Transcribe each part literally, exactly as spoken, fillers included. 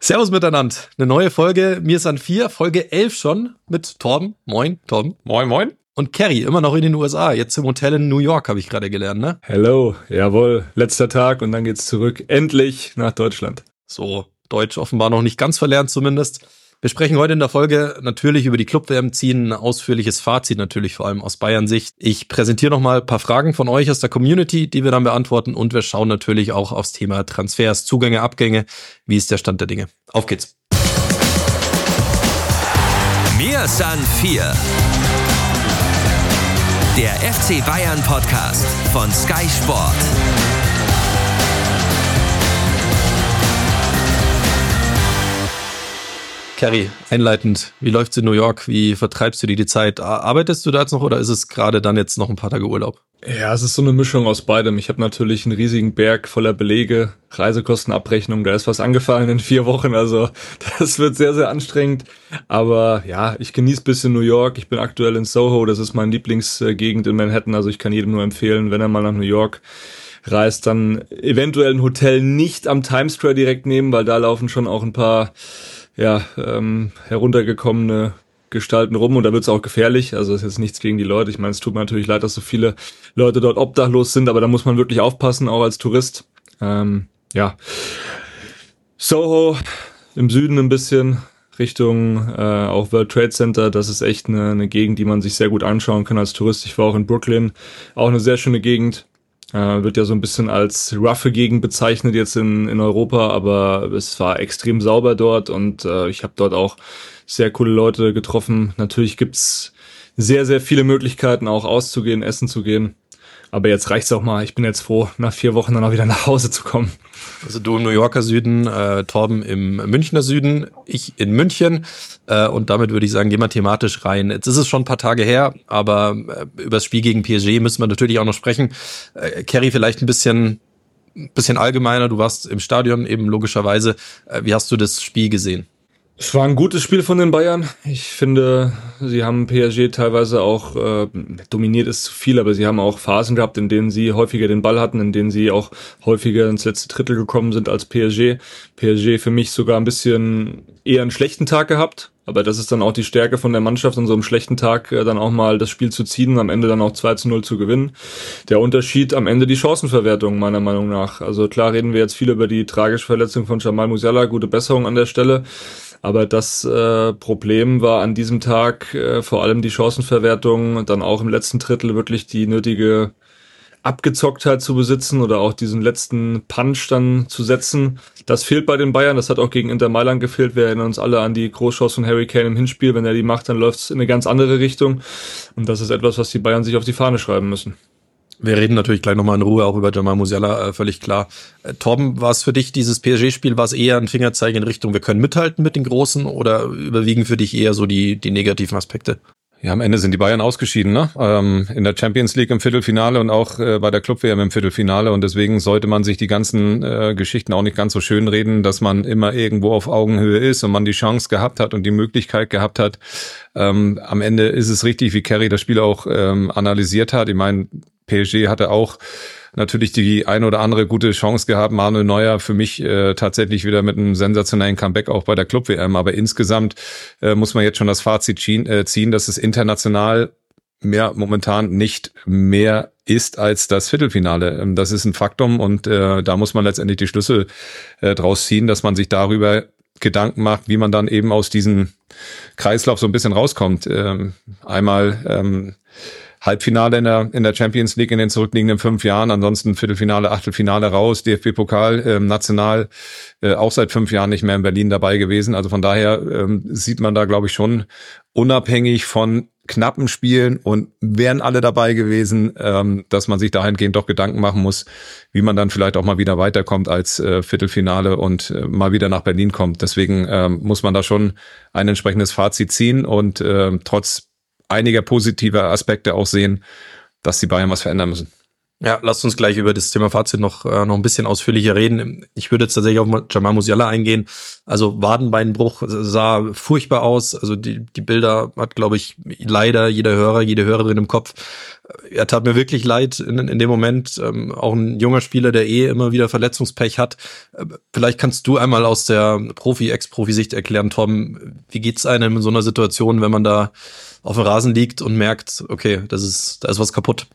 Servus miteinander. Eine neue Folge, mir ist an vier, Folge elf schon mit Torben. Moin, Torben. Moin, moin. Und Kerry, immer noch in den U S A, jetzt im Hotel in New York, habe ich gerade gelernt, ne? Hello, jawohl, letzter Tag und dann geht's zurück, endlich nach Deutschland. So, Deutsch offenbar noch nicht ganz verlernt zumindest. Wir sprechen heute in der Folge natürlich über die Club-W M, ziehen ein ausführliches Fazit natürlich vor allem aus Bayern-Sicht. Ich präsentiere nochmal ein paar Fragen von euch aus der Community, die wir dann beantworten, und wir schauen natürlich auch aufs Thema Transfers, Zugänge, Abgänge. Wie ist der Stand der Dinge? Auf geht's. Mir san vier. Der F C Bayern Podcast von Sky Sport. Kerry, einleitend, wie läuft's in New York? Wie vertreibst du dir die Zeit? Arbeitest du da jetzt noch oder ist es gerade dann jetzt noch ein paar Tage Urlaub? Ja, es ist so eine Mischung aus beidem. Ich habe natürlich einen riesigen Berg voller Belege, Reisekostenabrechnung, da ist was angefallen in vier Wochen, also das wird sehr, sehr anstrengend. Aber ja, ich genieße ein bisschen New York. Ich bin aktuell in Soho, das ist meine Lieblingsgegend in Manhattan, also ich kann jedem nur empfehlen, wenn er mal nach New York reist, dann eventuell ein Hotel nicht am Times Square direkt nehmen, weil da laufen schon auch ein paar ja, ähm, heruntergekommene Gestalten rum und da wird's auch gefährlich. Also das ist jetzt nichts gegen die Leute. Ich meine, es tut mir natürlich leid, dass so viele Leute dort obdachlos sind, aber da muss man wirklich aufpassen, auch als Tourist. Ähm, ja, Soho im Süden ein bisschen, Richtung äh, auch World Trade Center. Das ist echt eine, eine Gegend, die man sich sehr gut anschauen kann als Tourist. Ich war auch in Brooklyn, auch eine sehr schöne Gegend. Äh, wird ja so ein bisschen als roughe Gegend bezeichnet jetzt in in Europa, aber es war extrem sauber dort und äh, ich habe dort auch sehr coole Leute getroffen. Natürlich gibt's sehr, sehr viele Möglichkeiten auch auszugehen, essen zu gehen. Aber jetzt reicht's auch mal. Ich bin jetzt froh, nach vier Wochen dann auch wieder nach Hause zu kommen. Also du im New Yorker Süden, äh, Torben im Münchner Süden, ich in München. Äh, und damit würde ich sagen, gehen wir thematisch rein. Jetzt ist es schon ein paar Tage her, aber äh, über das Spiel gegen P S G müssen wir natürlich auch noch sprechen. Äh, Kerry, vielleicht ein bisschen, ein bisschen allgemeiner. Du warst im Stadion eben logischerweise. Äh, wie hast du das Spiel gesehen? Es war ein gutes Spiel von den Bayern. Ich finde, sie haben P S G teilweise auch, äh, dominiert ist zu viel, aber sie haben auch Phasen gehabt, in denen sie häufiger den Ball hatten, in denen sie auch häufiger ins letzte Drittel gekommen sind als P S G. P S G für mich sogar ein bisschen eher einen schlechten Tag gehabt, aber das ist dann auch die Stärke von der Mannschaft, an so einem schlechten Tag äh, dann auch mal das Spiel zu ziehen und am Ende dann auch zwei zu null zu gewinnen. Der Unterschied am Ende die Chancenverwertung, meiner Meinung nach. Also klar reden wir jetzt viel über die tragische Verletzung von Jamal Musiala, gute Besserung an der Stelle. Aber das äh, Problem war an diesem Tag äh, vor allem die Chancenverwertung und dann auch im letzten Drittel wirklich die nötige Abgezocktheit zu besitzen oder auch diesen letzten Punch dann zu setzen. Das fehlt bei den Bayern, das hat auch gegen Inter Mailand gefehlt. Wir erinnern uns alle an die Großchance von Harry Kane im Hinspiel. Wenn er die macht, dann läuft es in eine ganz andere Richtung. Und das ist etwas, was die Bayern sich auf die Fahne schreiben müssen. Wir reden natürlich gleich nochmal in Ruhe auch über Jamal Musiala, äh, völlig klar. Äh, Torben, war es für dich, dieses P S G-Spiel, war es eher ein Fingerzeig in Richtung, wir können mithalten mit den Großen, oder überwiegen für dich eher so die die negativen Aspekte? Ja, am Ende sind die Bayern ausgeschieden, ne? Ähm, in der Champions League im Viertelfinale und auch äh, bei der Club-W M im Viertelfinale, und deswegen sollte man sich die ganzen äh, Geschichten auch nicht ganz so schön reden, dass man immer irgendwo auf Augenhöhe ist und man die Chance gehabt hat und die Möglichkeit gehabt hat. Ähm, am Ende ist es richtig, wie Kerry das Spiel auch ähm, analysiert hat. Ich meine, P S G hatte auch natürlich die ein oder andere gute Chance gehabt. Manuel Neuer für mich äh, tatsächlich wieder mit einem sensationellen Comeback auch bei der Club-W M. Aber insgesamt äh, muss man jetzt schon das Fazit ziehen, äh, ziehen, dass es international mehr momentan nicht mehr ist als das Viertelfinale. Ähm, das ist ein Faktum und äh, da muss man letztendlich die Schlüssel äh, draus ziehen, dass man sich darüber Gedanken macht, wie man dann eben aus diesem Kreislauf so ein bisschen rauskommt. Ähm, einmal ähm, Halbfinale in der in der Champions League in den zurückliegenden fünf Jahren, ansonsten Viertelfinale, Achtelfinale raus, D F B-Pokal, ähm, national äh, auch seit fünf Jahren nicht mehr in Berlin dabei gewesen. Also von daher ähm, sieht man da, glaube ich, schon unabhängig von knappen Spielen, und wären alle dabei gewesen, ähm, dass man sich dahingehend doch Gedanken machen muss, wie man dann vielleicht auch mal wieder weiterkommt als äh, Viertelfinale und äh, mal wieder nach Berlin kommt. Deswegen ähm, muss man da schon ein entsprechendes Fazit ziehen und äh, trotz einiger positiver Aspekte auch sehen, dass die Bayern was verändern müssen. Ja, lasst uns gleich über das Thema Fazit noch, äh, noch ein bisschen ausführlicher reden. Ich würde jetzt tatsächlich auf Jamal Musiala eingehen. Also Wadenbeinbruch sah furchtbar aus. Also die, die Bilder hat, glaube ich, leider jeder Hörer, jede Hörerin im Kopf. Er tat mir wirklich leid in, in dem Moment. Ähm, auch ein junger Spieler, der eh immer wieder Verletzungspech hat. Äh, vielleicht kannst du einmal aus der Profi-, Ex-Profi-Sicht erklären, Tom, wie geht's einem in so einer Situation, wenn man da auf dem Rasen liegt und merkt, okay, das ist, da ist was kaputt?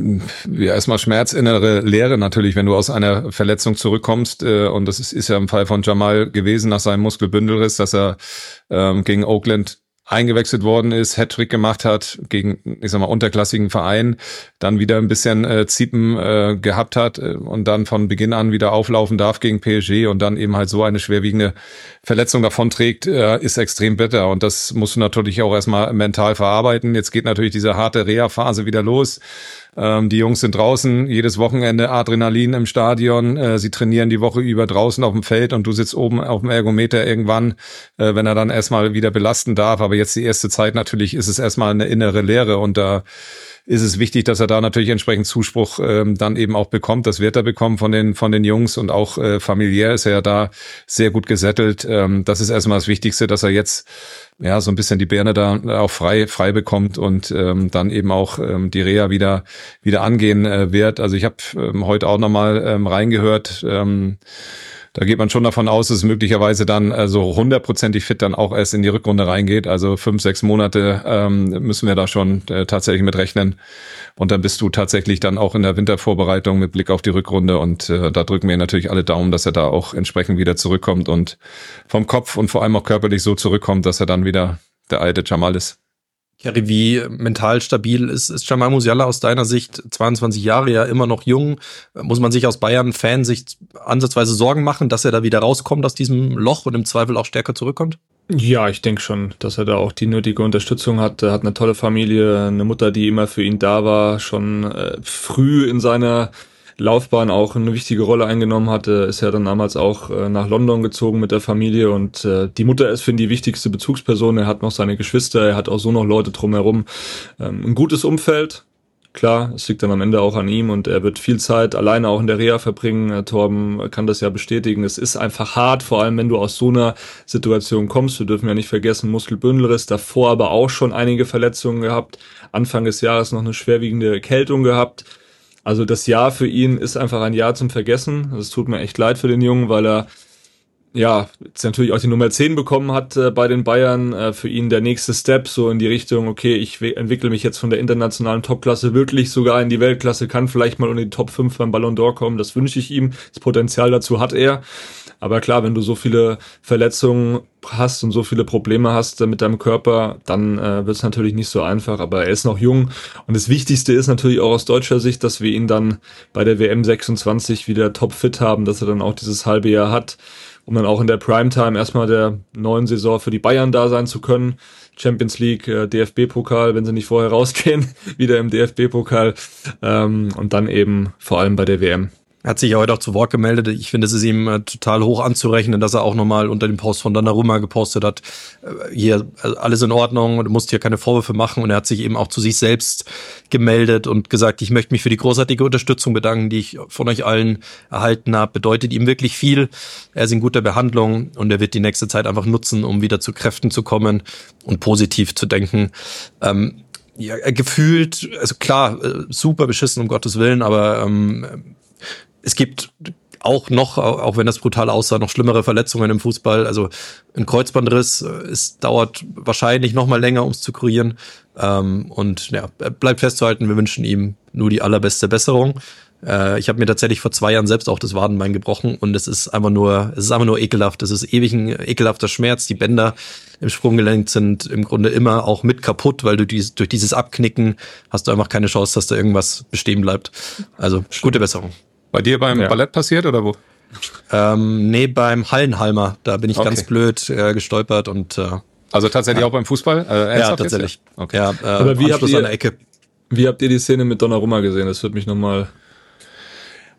Ja, erstmal Schmerz, innere Leere natürlich, wenn du aus einer Verletzung zurückkommst. Äh, und das ist, ist ja im Fall von Jamal gewesen nach seinem Muskelbündelriss, dass er ähm, gegen Oakland eingewechselt worden ist, Hattrick gemacht hat gegen, ich sag mal, unterklassigen Verein, dann wieder ein bisschen äh, Ziepen äh, gehabt hat äh, und dann von Beginn an wieder auflaufen darf gegen P S G und dann eben halt so eine schwerwiegende Verletzung davonträgt, äh, ist extrem bitter. Und das musst du natürlich auch erstmal mental verarbeiten. Jetzt geht natürlich diese harte Reha-Phase wieder los. Ähm, die Jungs sind draußen, jedes Wochenende Adrenalin im Stadion, äh, sie trainieren die Woche über draußen auf dem Feld und du sitzt oben auf dem Ergometer irgendwann, äh, wenn er dann erstmal wieder belasten darf. Aber jetzt die erste Zeit natürlich ist es erstmal eine innere Leere und da ist es wichtig, dass er da natürlich entsprechend Zuspruch ähm, dann eben auch bekommt. Das wird er bekommen von den von den Jungs und auch äh, familiär ist er ja da sehr gut gesettelt. Ähm, das ist erstmal das Wichtigste, dass er jetzt ja so ein bisschen die Birne da auch frei frei bekommt und ähm, dann eben auch ähm, die Reha wieder wieder angehen äh, wird. Also ich habe ähm, heute auch nochmal ähm, reingehört. Ähm, Da geht man schon davon aus, dass es möglicherweise dann also hundertprozentig fit dann auch erst in die Rückrunde reingeht. Also fünf, sechs Monate ähm, müssen wir da schon äh, tatsächlich mit rechnen. Und dann bist du tatsächlich dann auch in der Wintervorbereitung mit Blick auf die Rückrunde. Und äh, da drücken wir natürlich alle Daumen, dass er da auch entsprechend wieder zurückkommt und vom Kopf und vor allem auch körperlich so zurückkommt, dass er dann wieder der alte Jamal ist. Kerry, wie mental stabil ist, ist Jamal Musiala aus deiner Sicht? zweiundzwanzig Jahre, ja immer noch jung. Muss man sich aus Bayern-Fansicht ansatzweise Sorgen machen, dass er da wieder rauskommt aus diesem Loch und im Zweifel auch stärker zurückkommt? Ja, ich denke schon, dass er da auch die nötige Unterstützung hat. Er hat eine tolle Familie, eine Mutter, die immer für ihn da war, schon äh, früh in seiner Laufbahn auch eine wichtige Rolle eingenommen hatte, ist ja dann damals auch äh, nach London gezogen mit der Familie und äh, die Mutter ist für ihn die wichtigste Bezugsperson. Er hat noch seine Geschwister, er hat auch so noch Leute drumherum. Ähm, ein gutes Umfeld, klar, es liegt dann am Ende auch an ihm und er wird viel Zeit alleine auch in der Reha verbringen. Äh, Torben kann das ja bestätigen. Es ist einfach hart, vor allem wenn du aus so einer Situation kommst. Wir dürfen ja nicht vergessen, Muskelbündelriss, davor aber auch schon einige Verletzungen gehabt. Anfang des Jahres noch eine schwerwiegende Erkältung gehabt. Also das Jahr für ihn ist einfach ein Jahr zum Vergessen. Es tut mir echt leid für den Jungen, weil er ja jetzt natürlich auch die Nummer zehn bekommen hat äh, bei den Bayern. Äh, für ihn der nächste Step so in die Richtung, okay, ich we- entwickle mich jetzt von der internationalen Topklasse wirklich sogar in die Weltklasse, kann vielleicht mal unter die Top fünf beim Ballon d'Or kommen. Das wünsche ich ihm. Das Potenzial dazu hat er. Aber klar, wenn du so viele Verletzungen hast und so viele Probleme hast mit deinem Körper, dann äh, wird es natürlich nicht so einfach. Aber er ist noch jung. Und das Wichtigste ist natürlich auch aus deutscher Sicht, dass wir ihn dann bei der W M sechsundzwanzig wieder topfit haben, dass er dann auch dieses halbe Jahr hat, um dann auch in der Primetime erstmal der neuen Saison für die Bayern da sein zu können. Champions League, äh, D F B-Pokal, wenn sie nicht vorher rausgehen, wieder im D F B-Pokal ähm, und dann eben vor allem bei der W M. Er hat sich ja heute auch zu Wort gemeldet. Ich finde, es ist ihm äh, total hoch anzurechnen, dass er auch nochmal unter dem Post von Donnarumma gepostet hat. Äh, hier, also alles in Ordnung, du musst hier keine Vorwürfe machen. Und er hat sich eben auch zu sich selbst gemeldet und gesagt, ich möchte mich für die großartige Unterstützung bedanken, die ich von euch allen erhalten habe. Bedeutet ihm wirklich viel. Er ist in guter Behandlung und er wird die nächste Zeit einfach nutzen, um wieder zu Kräften zu kommen und positiv zu denken. Ähm, ja, gefühlt, also klar, super beschissen, um Gottes Willen, aber ähm, es gibt auch noch, auch wenn das brutal aussah, noch schlimmere Verletzungen im Fußball. Also ein Kreuzbandriss, es dauert wahrscheinlich noch mal länger, um es zu kurieren. Ähm, und ja, bleibt festzuhalten, wir wünschen ihm nur die allerbeste Besserung. Äh, ich habe mir tatsächlich vor zwei Jahren selbst auch das Wadenbein gebrochen und es ist einfach nur, es ist einfach nur ekelhaft. Es ist ewig ein ekelhafter Schmerz. Die Bänder im Sprunggelenk sind im Grunde immer auch mit kaputt, weil du dies, durch dieses Abknicken hast du einfach keine Chance, dass da irgendwas bestehen bleibt. Also gute Besserung. Bei dir beim ja. Ballett passiert oder wo? Ähm, nee, beim Hallenhalmer. Da bin ich okay. ganz blöd äh, gestolpert und äh, also tatsächlich ja. auch beim Fußball? Äh, ja, tatsächlich. Ja, okay. ja äh, aber wie habt, ihr, an der Ecke. wie habt ihr die Szene mit Donnarumma gesehen? Das würde mich nochmal...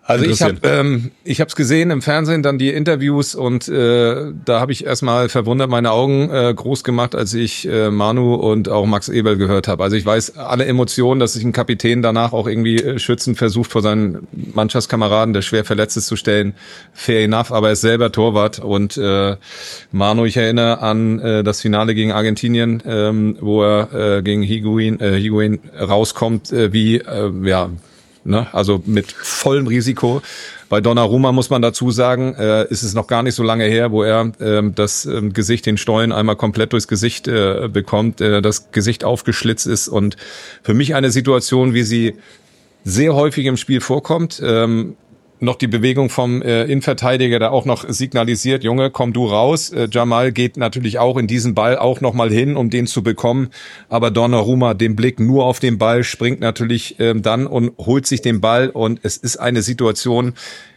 Also ich habe ähm, ich habe es gesehen im Fernsehen, dann die Interviews und äh, da habe ich erstmal verwundert meine Augen äh, groß gemacht, als ich äh, Manu und auch Max Eberl gehört habe. Also ich weiß alle Emotionen, dass sich ein Kapitän danach auch irgendwie äh, schützend versucht, vor seinen Mannschaftskameraden, der schwer verletzt ist, zu stellen. Fair enough, aber er ist selber Torwart und äh, Manu, ich erinnere an äh, das Finale gegen Argentinien, ähm, wo er äh, gegen Higuain, äh, Higuain rauskommt, äh, wie äh, ja Ne, also mit vollem Risiko. Bei Donnarumma muss man dazu sagen, äh, ist es noch gar nicht so lange her, wo er äh, das äh, Gesicht, den Stollen einmal komplett durchs Gesicht äh, bekommt, äh, das Gesicht aufgeschlitzt ist und für mich eine Situation, wie sie sehr häufig im Spiel vorkommt. Ähm, noch die Bewegung vom äh, Innenverteidiger, der auch noch signalisiert, Junge, komm du raus. Äh, Jamal geht natürlich auch in diesen Ball auch noch mal hin, um den zu bekommen. Aber Donnarumma, den Blick nur auf den Ball, springt natürlich äh, dann und holt sich den Ball. Und es ist eine Situation,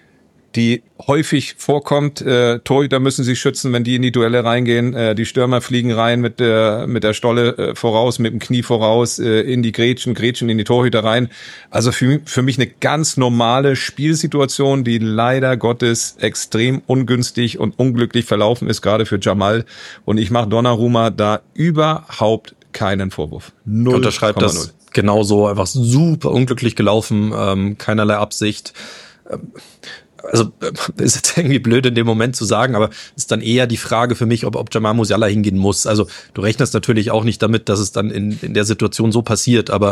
die häufig vorkommt. Äh, Torhüter müssen sich schützen, wenn die in die Duelle reingehen. Äh, die Stürmer fliegen rein mit der mit der Stolle äh, voraus, mit dem Knie voraus, äh, in die Grätschen, Grätschen in die Torhüter rein. Also für, für mich eine ganz normale Spielsituation, die leider Gottes extrem ungünstig und unglücklich verlaufen ist, gerade für Jamal. Und ich mache Donnarumma da überhaupt keinen Vorwurf. Null. Unterschreibt das genauso, einfach super unglücklich gelaufen, ähm, keinerlei Absicht. Ähm, Also ist jetzt irgendwie blöd in dem Moment zu sagen, aber ist dann eher die Frage für mich, ob, ob Jamal Musiala hingehen muss. Also du rechnest natürlich auch nicht damit, dass es dann in, in der Situation so passiert, aber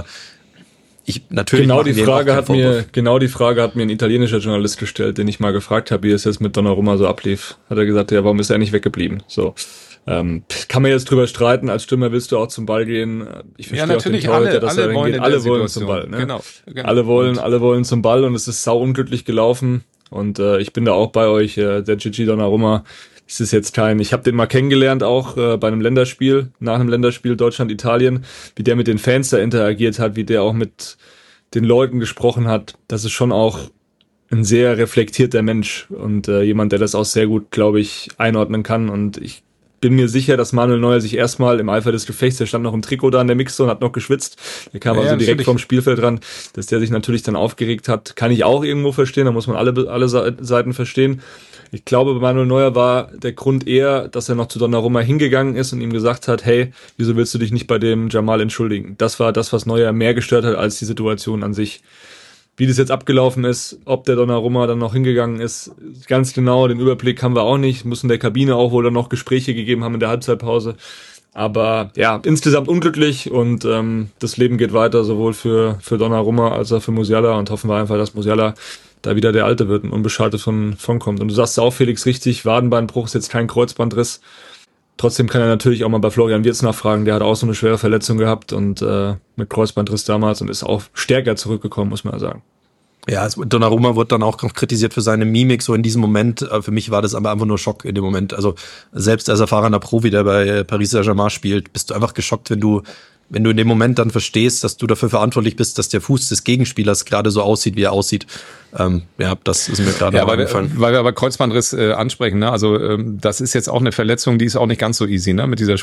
ich natürlich genau die Frage hat mir genau die Frage hat mir ein italienischer Journalist gestellt, den ich mal gefragt habe, wie es jetzt mit Donnarumma so ablief. Hat er gesagt, ja, warum ist er nicht weggeblieben? So. Ähm, kann man jetzt drüber streiten, als Stürmer willst du auch zum Ball gehen. Ich verstehe ja, natürlich, auch den Torhüter, alle, dass alle er wollen hingeht. Alle wollen zum Ball. Ne? Genau, genau. Alle wollen, alle wollen zum Ball und es ist sau unglücklich gelaufen. Und äh, ich bin da auch bei euch, äh, der Gigi Donnarumma. Das ist jetzt kein, ich habe den mal kennengelernt, auch äh, bei einem Länderspiel, nach einem Länderspiel Deutschland-Italien, wie der mit den Fans da interagiert hat, wie der auch mit den Leuten gesprochen hat. Das ist schon auch ein sehr reflektierter Mensch und äh, jemand, der das auch sehr gut, glaube ich, einordnen kann. Und ich bin mir sicher, dass Manuel Neuer sich erstmal im Eifer des Gefechts, der stand noch im Trikot da in der Mixzone, hat noch geschwitzt, der kam ja, also direkt vom Spielfeld ran, dass der sich natürlich dann aufgeregt hat, kann ich auch irgendwo verstehen, da muss man alle alle Seiten verstehen. Ich glaube, bei Manuel Neuer war der Grund eher, dass er noch zu Donnarumma hingegangen ist und ihm gesagt hat, hey, wieso willst du dich nicht bei dem Jamal entschuldigen? Das war das, was Neuer mehr gestört hat als die Situation an sich. Wie das jetzt abgelaufen ist, ob der Donnarumma dann noch hingegangen ist, ganz genau, den Überblick haben wir auch nicht. Müssen der Kabine auch wohl dann noch Gespräche gegeben haben in der Halbzeitpause. Aber ja, insgesamt unglücklich und ähm, das Leben geht weiter, sowohl für für Donnarumma als auch für Musiala und hoffen wir einfach, dass Musiala da wieder der Alte wird und unbeschadet von, von kommt. Und du sagst auch, Felix, richtig, Wadenbeinbruch ist jetzt kein Kreuzbandriss. Trotzdem kann er natürlich auch mal bei Florian Wirtz nachfragen, der hat auch so eine schwere Verletzung gehabt und äh, mit Kreuzbandriss damals und ist auch stärker zurückgekommen, muss man ja sagen. Ja, es, Donnarumma wird dann auch kritisiert für seine Mimik, so in diesem Moment. Für mich war das aber einfach nur Schock in dem Moment. Also selbst als erfahrener Profi, der bei Paris Saint-Germain spielt, bist du einfach geschockt, wenn du wenn du in dem Moment dann verstehst, dass du dafür verantwortlich bist, dass der Fuß des Gegenspielers gerade so aussieht, wie er aussieht. Ähm, ja, das ist mir gerade ja, aufgefallen. Weil wir aber Kreuzbandriss äh, ansprechen, ne? Also ähm, das ist jetzt auch eine Verletzung, die ist auch nicht ganz so easy, ne? Mit dieser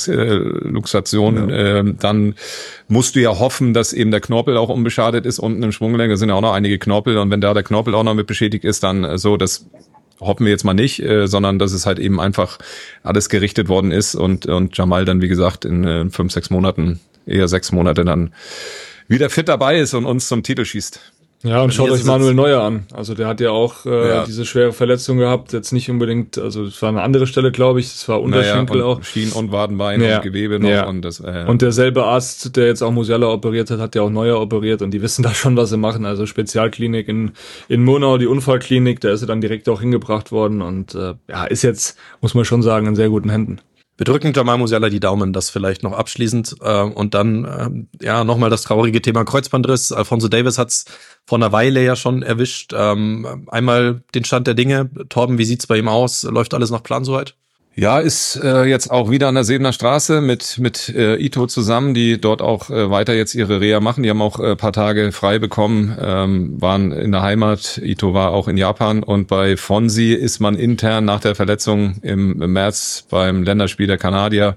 Sprunggelenksluxation. Äh, ja. ähm, dann musst du ja hoffen, dass eben der Knorpel auch unbeschadet ist unten im Sprunggelenk. Da sind ja auch noch einige Knorpel und wenn da der Knorpel auch noch mit beschädigt ist, dann äh, so, das hoffen wir jetzt mal nicht, äh, sondern dass es halt eben einfach alles gerichtet worden ist und und Jamal dann, wie gesagt, in äh, fünf, sechs Monaten, eher sechs Monate dann wieder fit dabei ist und uns zum Titel schießt. Ja, und schaut euch Manuel Neuer an. Also der hat ja auch äh, ja. diese schwere Verletzung gehabt. Jetzt nicht unbedingt, also es war eine andere Stelle, glaube ich. Es war Unterschenkel naja, auch. Schien- und Wadenbein ja. und Gewebe noch. Ja. Und, das, äh, und derselbe Arzt, der jetzt auch Musiala operiert hat, hat ja auch Neuer operiert. Und die wissen da schon, was sie machen. Also Spezialklinik in in Murnau, die Unfallklinik, da ist er dann direkt auch hingebracht worden. Und äh, ja, ist jetzt, muss man schon sagen, in sehr guten Händen. Wir drücken Jamal Musiala die Daumen, das vielleicht noch abschließend. Äh, und dann äh, ja nochmal das traurige Thema Kreuzbandriss. Alphonso Davies hat's vor einer Weile ja schon erwischt. Ähm, einmal den Stand der Dinge. Torben, wie sieht's bei ihm aus? Läuft alles nach Plan soweit? Ja, ist äh, jetzt auch wieder an der Sebener Straße mit mit äh, Ito zusammen, die dort auch äh, weiter jetzt ihre Reha machen. Die haben auch äh, paar Tage frei bekommen, ähm, waren in der Heimat. Ito war auch in Japan und bei Fonsi ist man intern nach der Verletzung im, im März beim Länderspiel der Kanadier.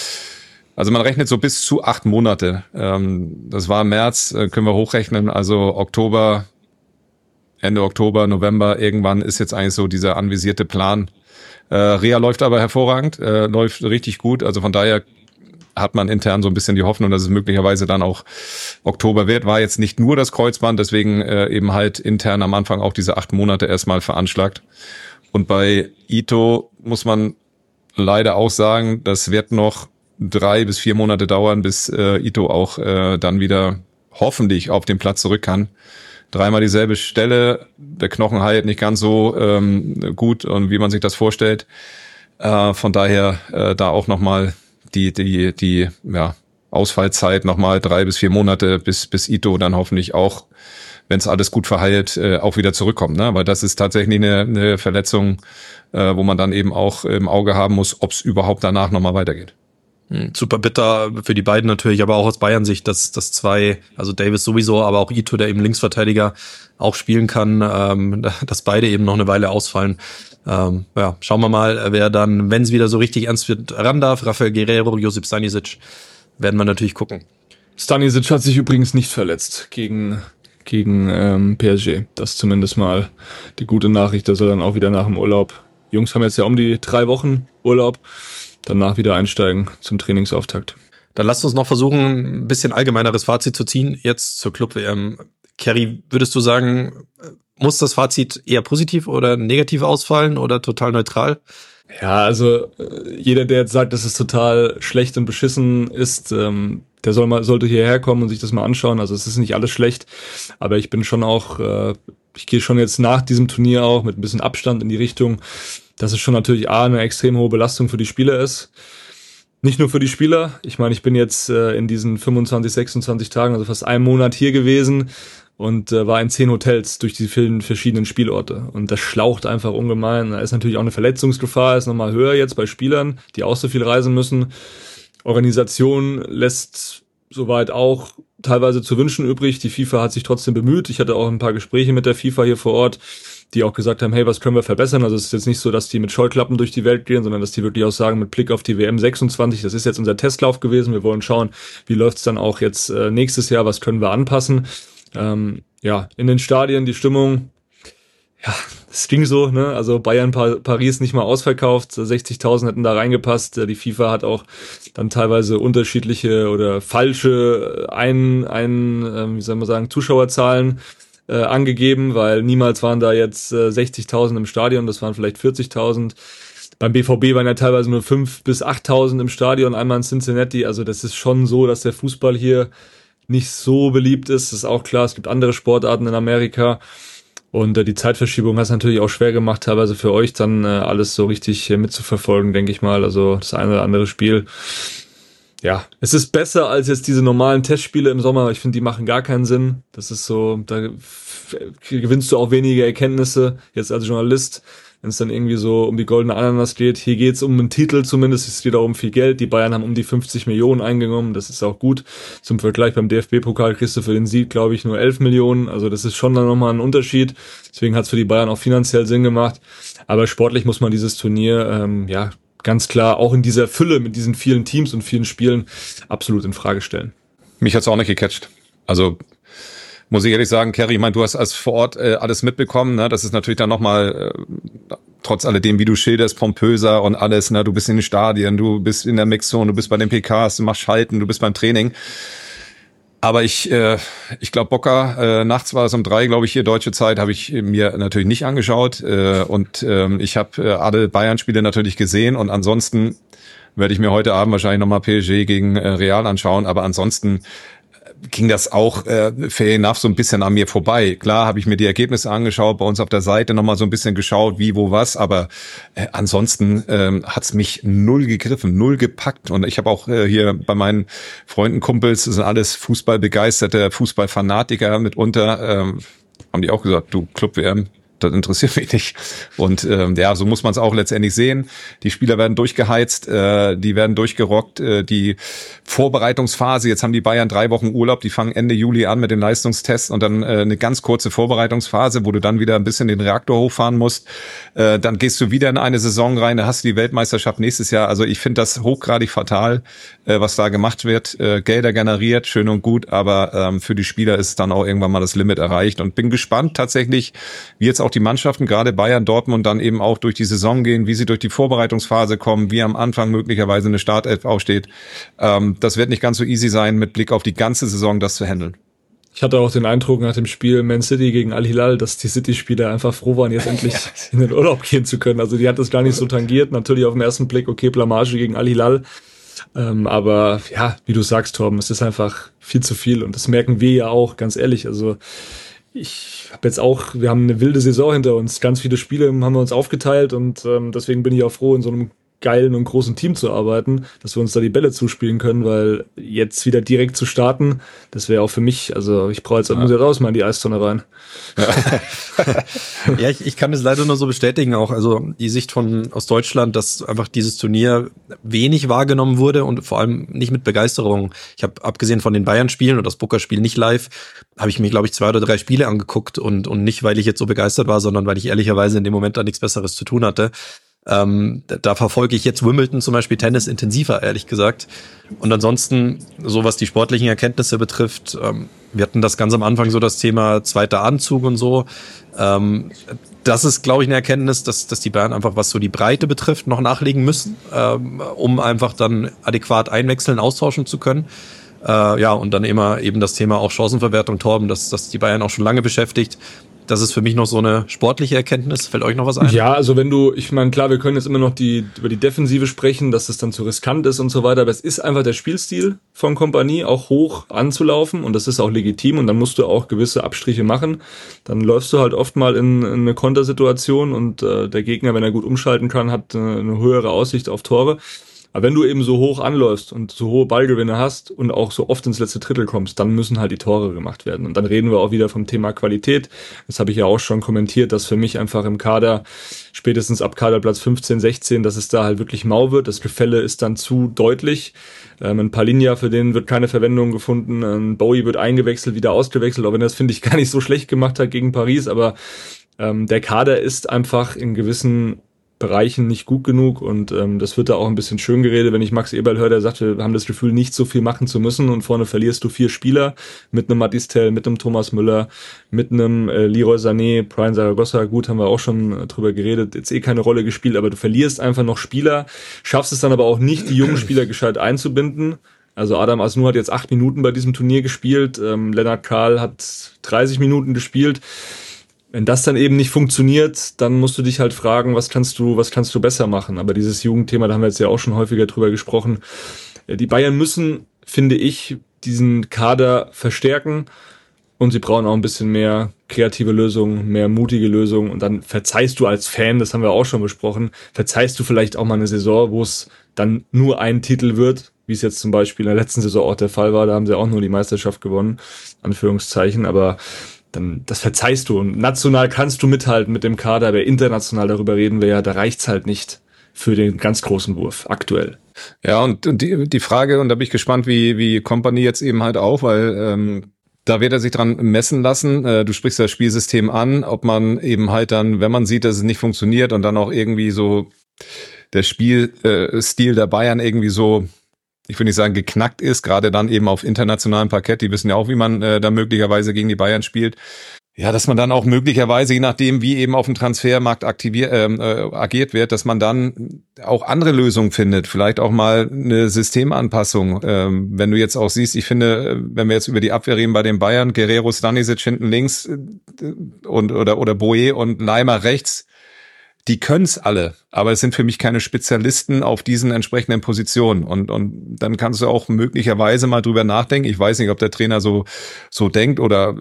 Also man rechnet so bis zu acht Monate. Ähm, das war im März, äh, können wir hochrechnen. Also Oktober, Ende Oktober, November, irgendwann ist jetzt eigentlich so dieser anvisierte Plan. Äh, Rea läuft aber hervorragend, äh, läuft richtig gut, also von daher hat man intern so ein bisschen die Hoffnung, dass es möglicherweise dann auch Oktober wird. War jetzt nicht nur das Kreuzband, deswegen äh, eben halt intern am Anfang auch diese acht Monate erstmal veranschlagt. Und bei Ito muss man leider auch sagen, das wird noch drei bis vier Monate dauern, bis äh, Ito auch äh, dann wieder hoffentlich auf den Platz zurück kann. Dreimal dieselbe Stelle, der Knochen heilt nicht ganz so ähm, gut und wie man sich das vorstellt. Äh, von daher äh, da auch nochmal die die die ja, Ausfallzeit nochmal drei bis vier Monate, bis bis Ito dann hoffentlich auch, wenn es alles gut verheilt, äh, auch wieder zurückkommt. Ne? Weil das ist tatsächlich eine, eine Verletzung, äh, wo man dann eben auch im Auge haben muss, ob es überhaupt danach nochmal weitergeht. Super bitter für die beiden natürlich, aber auch aus Bayern-Sicht, dass, dass zwei, also Davis sowieso, aber auch Ito, der eben Linksverteidiger auch spielen kann, ähm, dass beide eben noch eine Weile ausfallen. Ähm, ja, schauen wir mal, wer dann, wenn es wieder so richtig ernst wird, ran darf. Rafael Guerreiro, Josip Stanisic, werden wir natürlich gucken. Stanisic hat sich übrigens nicht verletzt gegen gegen ähm, P S G. Das ist zumindest mal die gute Nachricht, dass er dann auch wieder nach dem Urlaub. Die Jungs haben jetzt ja um die drei Wochen Urlaub. Danach wieder einsteigen zum Trainingsauftakt. Dann lasst uns noch versuchen, ein bisschen allgemeineres Fazit zu ziehen jetzt zur Club-W M. Kerry, würdest du sagen, muss das Fazit eher positiv oder negativ ausfallen oder total neutral? Ja, also jeder, der jetzt sagt, dass es total schlecht und beschissen ist, ähm, der soll mal sollte hierher kommen und sich das mal anschauen. Also es ist nicht alles schlecht, aber ich bin schon auch, äh, ich gehe schon jetzt nach diesem Turnier auch mit ein bisschen Abstand in die Richtung, dass es schon natürlich A, eine extrem hohe Belastung für die Spieler ist. Nicht nur für die Spieler. Ich meine, ich bin jetzt äh, in diesen fünfundzwanzig, sechsundzwanzig Tagen, also fast einen Monat hier gewesen und äh, war in zehn Hotels durch die vielen verschiedenen Spielorte. Und das schlaucht einfach ungemein. Da ist natürlich auch eine Verletzungsgefahr, ist nochmal höher jetzt bei Spielern, die auch so viel reisen müssen. Organisation lässt soweit auch teilweise zu wünschen übrig. Die FIFA hat sich trotzdem bemüht. Ich hatte auch ein paar Gespräche mit der FIFA hier vor Ort, die auch gesagt haben, hey, was können wir verbessern? Also es ist jetzt nicht so, dass die mit Scheuklappen durch die Welt gehen, sondern dass die wirklich auch sagen, mit Blick auf die W M sechsundzwanzig, das ist jetzt unser Testlauf gewesen, wir wollen schauen, wie läuft's dann auch jetzt äh, nächstes Jahr, was können wir anpassen? Ähm, ja, in den Stadien die Stimmung, ja, es ging so, ne? Also Bayern, pa- Paris nicht mal ausverkauft, sechzigtausend hätten da reingepasst. Die FIFA hat auch dann teilweise unterschiedliche oder falsche ein, ein ähm, wie soll man sagen, Zuschauerzahlen Äh, angegeben, weil niemals waren da jetzt äh, sechzigtausend im Stadion, das waren vielleicht vierzigtausend. Beim B V B waren ja teilweise nur fünftausend bis achttausend im Stadion, einmal in Cincinnati. Also das ist schon so, dass der Fußball hier nicht so beliebt ist. Das ist auch klar, es gibt andere Sportarten in Amerika. Und äh, die Zeitverschiebung hat es natürlich auch schwer gemacht, teilweise für euch dann äh, alles so richtig äh, mitzuverfolgen, denke ich mal. Also das eine oder andere Spiel. Ja, es ist besser als jetzt diese normalen Testspiele im Sommer. Ich finde, die machen gar keinen Sinn. Das ist so, da f- gewinnst du auch weniger Erkenntnisse jetzt als Journalist, wenn es dann irgendwie so um die goldene Ananas geht. Hier geht es um einen Titel zumindest, es geht auch um viel Geld. Die Bayern haben um die fünfzig Millionen eingenommen, das ist auch gut. Zum Vergleich beim D F B-Pokal kriegst du für den Sieg, glaube ich, nur elf Millionen. Also das ist schon dann nochmal ein Unterschied. Deswegen hat es für die Bayern auch finanziell Sinn gemacht. Aber sportlich muss man dieses Turnier, ähm, ja, ganz klar auch in dieser Fülle mit diesen vielen Teams und vielen Spielen absolut in Frage stellen. Mich hat's auch nicht gecatcht. Also muss ich ehrlich sagen, Kerry, ich meine, du hast als vor Ort äh, alles mitbekommen, ne? Das ist natürlich dann nochmal, äh, trotz alledem, wie du schilderst, pompöser und alles, ne? Du bist in den Stadien, du bist in der Mixzone, du bist bei den P Ks, du machst Schalten, du bist beim Training. Aber ich, äh, ich glaube, Boca, äh, nachts war es um drei, glaube ich, hier deutsche Zeit, habe ich mir natürlich nicht angeschaut. Äh, und ähm, ich habe äh, alle Bayern-Spiele natürlich gesehen. Und ansonsten werde ich mir heute Abend wahrscheinlich nochmal P S G gegen äh, Real anschauen. Aber ansonsten ging das auch äh, fair enough so ein bisschen an mir vorbei. Klar habe ich mir die Ergebnisse angeschaut, bei uns auf der Seite nochmal so ein bisschen geschaut, wie, wo, was, aber äh, ansonsten ähm, hat's mich null gegriffen, null gepackt. Und ich habe auch äh, hier bei meinen Freunden, Kumpels, das sind alles Fußballbegeisterte Fußballfanatiker mitunter, ähm, haben die auch gesagt, du, Club-W M, das interessiert mich nicht. Und ähm, ja, so muss man es auch letztendlich sehen. Die Spieler werden durchgeheizt, äh, die werden durchgerockt. Äh, die Vorbereitungsphase, jetzt haben die Bayern drei Wochen Urlaub, die fangen Ende Juli an mit den Leistungstests und dann äh, eine ganz kurze Vorbereitungsphase, wo du dann wieder ein bisschen den Reaktor hochfahren musst. Äh, dann gehst du wieder in eine Saison rein, da hast du die Weltmeisterschaft nächstes Jahr. Also ich finde das hochgradig fatal, äh, was da gemacht wird. Äh, Gelder generiert, schön und gut, aber ähm, für die Spieler ist dann auch irgendwann mal das Limit erreicht und bin gespannt tatsächlich, wie jetzt auch die Mannschaften, gerade Bayern, Dortmund, dann eben auch durch die Saison gehen, wie sie durch die Vorbereitungsphase kommen, wie am Anfang möglicherweise eine Startelf aufsteht. Ähm, das wird nicht ganz so easy sein, mit Blick auf die ganze Saison das zu handeln. Ich hatte auch den Eindruck nach dem Spiel Man City gegen Al-Hilal, dass die City-Spieler einfach froh waren, jetzt endlich in den Urlaub gehen zu können. Also die hat das gar nicht so tangiert. Natürlich auf den ersten Blick, okay, Blamage gegen Al-Hilal. Ähm, aber ja, wie du sagst, Torben, es ist einfach viel zu viel. Und das merken wir ja auch, ganz ehrlich. Also ich habe jetzt auch, wir haben eine wilde Saison hinter uns. Ganz viele Spiele haben wir uns aufgeteilt und ähm, deswegen bin ich auch froh, in so einem geilen und großen Team zu arbeiten, dass wir uns da die Bälle zuspielen können, weil jetzt wieder direkt zu starten, das wäre auch für mich, also ich brauche jetzt, ja. muss jetzt raus mal in die Eistonne rein. Ja, ja ich, ich kann es leider nur so bestätigen auch, also die Sicht von aus Deutschland, dass einfach dieses Turnier wenig wahrgenommen wurde und vor allem nicht mit Begeisterung. Ich habe abgesehen von den Bayern-Spielen und das Booker-Spiel nicht live, habe ich mir, glaube ich, zwei oder drei Spiele angeguckt und, und nicht, weil ich jetzt so begeistert war, sondern weil ich ehrlicherweise in dem Moment da nichts Besseres zu tun hatte. Ähm, da, da verfolge ich jetzt Wimbledon zum Beispiel Tennis intensiver, ehrlich gesagt. Und ansonsten, so was die sportlichen Erkenntnisse betrifft, ähm, wir hatten das ganz am Anfang so das Thema zweiter Anzug und so. Ähm, das ist, glaube ich, eine Erkenntnis, dass, dass die Bayern einfach, was so die Breite betrifft, noch nachlegen müssen, ähm, um einfach dann adäquat einwechseln, austauschen zu können. Äh, ja, und dann immer eben das Thema auch Chancenverwertung, Torben, dass, dass die Bayern auch schon lange beschäftigt. Das ist für mich noch so eine sportliche Erkenntnis. Fällt euch noch was ein? Ja, also wenn du, ich meine, klar, wir können jetzt immer noch die über die Defensive sprechen, dass das dann zu riskant ist und so weiter, aber es ist einfach der Spielstil von Kompanie, auch hoch anzulaufen und das ist auch legitim und dann musst du auch gewisse Abstriche machen. Dann läufst du halt oft mal in, in eine Kontersituation und äh, der Gegner, wenn er gut umschalten kann, hat äh, eine höhere Aussicht auf Tore. Aber wenn du eben so hoch anläufst und so hohe Ballgewinne hast und auch so oft ins letzte Drittel kommst, dann müssen halt die Tore gemacht werden. Und dann reden wir auch wieder vom Thema Qualität. Das habe ich ja auch schon kommentiert, dass für mich einfach im Kader, spätestens ab Kaderplatz fünfzehn, sechzehn, dass es da halt wirklich mau wird. Das Gefälle ist dann zu deutlich. Ähm, ein Palinja, für den wird keine Verwendung gefunden. Ein Bowie wird eingewechselt, wieder ausgewechselt, auch wenn er das, finde ich, gar nicht so schlecht gemacht hat gegen Paris. Aber ähm, der Kader ist einfach in gewissen Bereichen nicht gut genug und ähm, das wird da auch ein bisschen schön geredet, wenn ich Max Eberl höre, der sagt, wir haben das Gefühl, nicht so viel machen zu müssen und vorne verlierst du vier Spieler mit einem Mathis Tel, mit einem Thomas Müller, mit einem äh, Leroy Sané, Brian Zaragoza, gut, haben wir auch schon äh, drüber geredet, jetzt eh keine Rolle gespielt, aber du verlierst einfach noch Spieler, schaffst es dann aber auch nicht, die jungen Spieler gescheit einzubinden. Also Adam Asnour hat jetzt acht Minuten bei diesem Turnier gespielt, ähm, Lennart Kahl hat dreißig Minuten gespielt. Wenn das dann eben nicht funktioniert, dann musst du dich halt fragen, was kannst du, was kannst du besser machen? Aber dieses Jugendthema, da haben wir jetzt ja auch schon häufiger drüber gesprochen. Die Bayern müssen, finde ich, diesen Kader verstärken und sie brauchen auch ein bisschen mehr kreative Lösungen, mehr mutige Lösungen und dann verzeihst du als Fan, das haben wir auch schon besprochen, verzeihst du vielleicht auch mal eine Saison, wo es dann nur ein Titel wird, wie es jetzt zum Beispiel in der letzten Saison auch der Fall war, da haben sie auch nur die Meisterschaft gewonnen, Anführungszeichen, aber dann das verzeihst du. Und national kannst du mithalten mit dem Kader, aber international, darüber reden wir ja, da reicht's halt nicht für den ganz großen Wurf aktuell. Ja, und, und die, die Frage, und da bin ich gespannt, wie wie Kompanie jetzt eben halt auch, weil ähm, da wird er sich dran messen lassen. Äh, du sprichst das Spielsystem an, ob man eben halt dann, wenn man sieht, dass es nicht funktioniert und dann auch irgendwie so der Spielstil äh, der Bayern irgendwie so, ich will nicht sagen geknackt ist, gerade dann eben auf internationalem Parkett, die wissen ja auch, wie man äh, da möglicherweise gegen die Bayern spielt. Ja, dass man dann auch möglicherweise, je nachdem, wie eben auf dem Transfermarkt aktiviert, ähm, äh, agiert wird, dass man dann auch andere Lösungen findet. Vielleicht auch mal eine Systemanpassung. Ähm, wenn du jetzt auch siehst, ich finde, wenn wir jetzt über die Abwehr reden bei den Bayern, Guerrero, Stanisic hinten links äh, und oder oder Boe und Leimer rechts, die können's alle, aber es sind für mich keine Spezialisten auf diesen entsprechenden Positionen. Und und dann kannst du auch möglicherweise mal drüber nachdenken. Ich weiß nicht, ob der Trainer so so denkt oder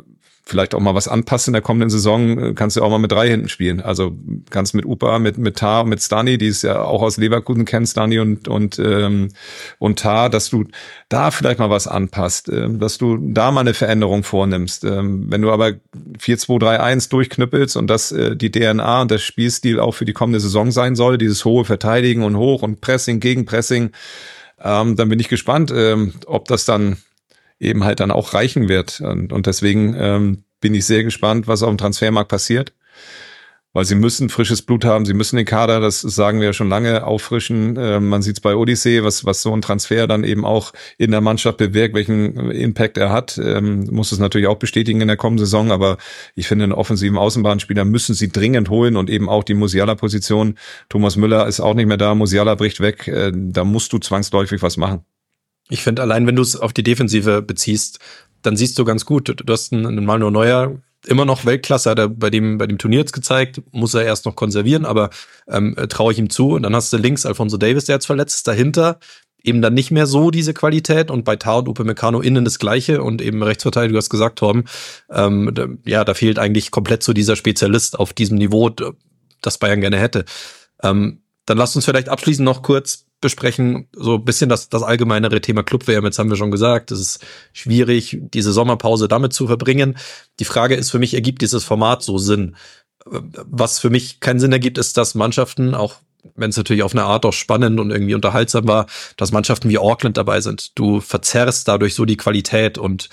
vielleicht auch mal was anpassen in der kommenden Saison, kannst du auch mal mit drei hinten spielen. Also kannst mit Upa, mit mit Tar, mit Stani, die es ja auch aus Leverkusen kennt, Stani und und ähm, und Tar, dass du da vielleicht mal was anpasst, äh, dass du da mal eine Veränderung vornimmst. Ähm, wenn du aber vier zwei drei eins durchknüppelst und das äh, die D N A und der Spielstil auch für die kommende Saison sein soll, dieses hohe Verteidigen und hoch und Pressing, Gegenpressing, ähm, dann bin ich gespannt, ähm, ob das dann eben halt dann auch reichen wird. Und, und deswegen ähm, bin ich sehr gespannt, was auf dem Transfermarkt passiert. Weil sie müssen frisches Blut haben, sie müssen den Kader, das sagen wir ja schon lange, auffrischen. Äh, man sieht es bei Odyssee, was was so ein Transfer dann eben auch in der Mannschaft bewirkt, welchen Impact er hat. Ähm, muss es natürlich auch bestätigen in der kommenden Saison, aber ich finde, einen offensiven Außenbahnspieler müssen sie dringend holen und eben auch die Musiala-Position. Thomas Müller ist auch nicht mehr da, Musiala bricht weg. Äh, da musst du zwangsläufig was machen. Ich finde, allein wenn du es auf die Defensive beziehst, dann siehst du ganz gut, du hast einen, einen Manuel Neuer, immer noch Weltklasse, hat er bei dem, bei dem Turnier jetzt gezeigt, muss er erst noch konservieren, aber ähm, traue ich ihm zu. Und dann hast du links Alphonso Davies, der jetzt verletzt ist, dahinter eben dann nicht mehr so diese Qualität und bei Tar und Upamecano innen das Gleiche und eben Rechtsverteidiger, du hast gesagt, Torben, ähm, da, ja, da fehlt eigentlich komplett so dieser Spezialist auf diesem Niveau, das Bayern gerne hätte. Ähm, dann lasst uns vielleicht abschließend noch kurz besprechen, so ein bisschen das, das allgemeinere Thema Club-W M. Jetzt haben wir schon gesagt, es ist schwierig, diese Sommerpause damit zu verbringen. Die Frage ist für mich, ergibt dieses Format so Sinn? Was für mich keinen Sinn ergibt, ist, dass Mannschaften, auch wenn es natürlich auf eine Art auch spannend und irgendwie unterhaltsam war, dass Mannschaften wie Auckland dabei sind. Du verzerrst dadurch so die Qualität und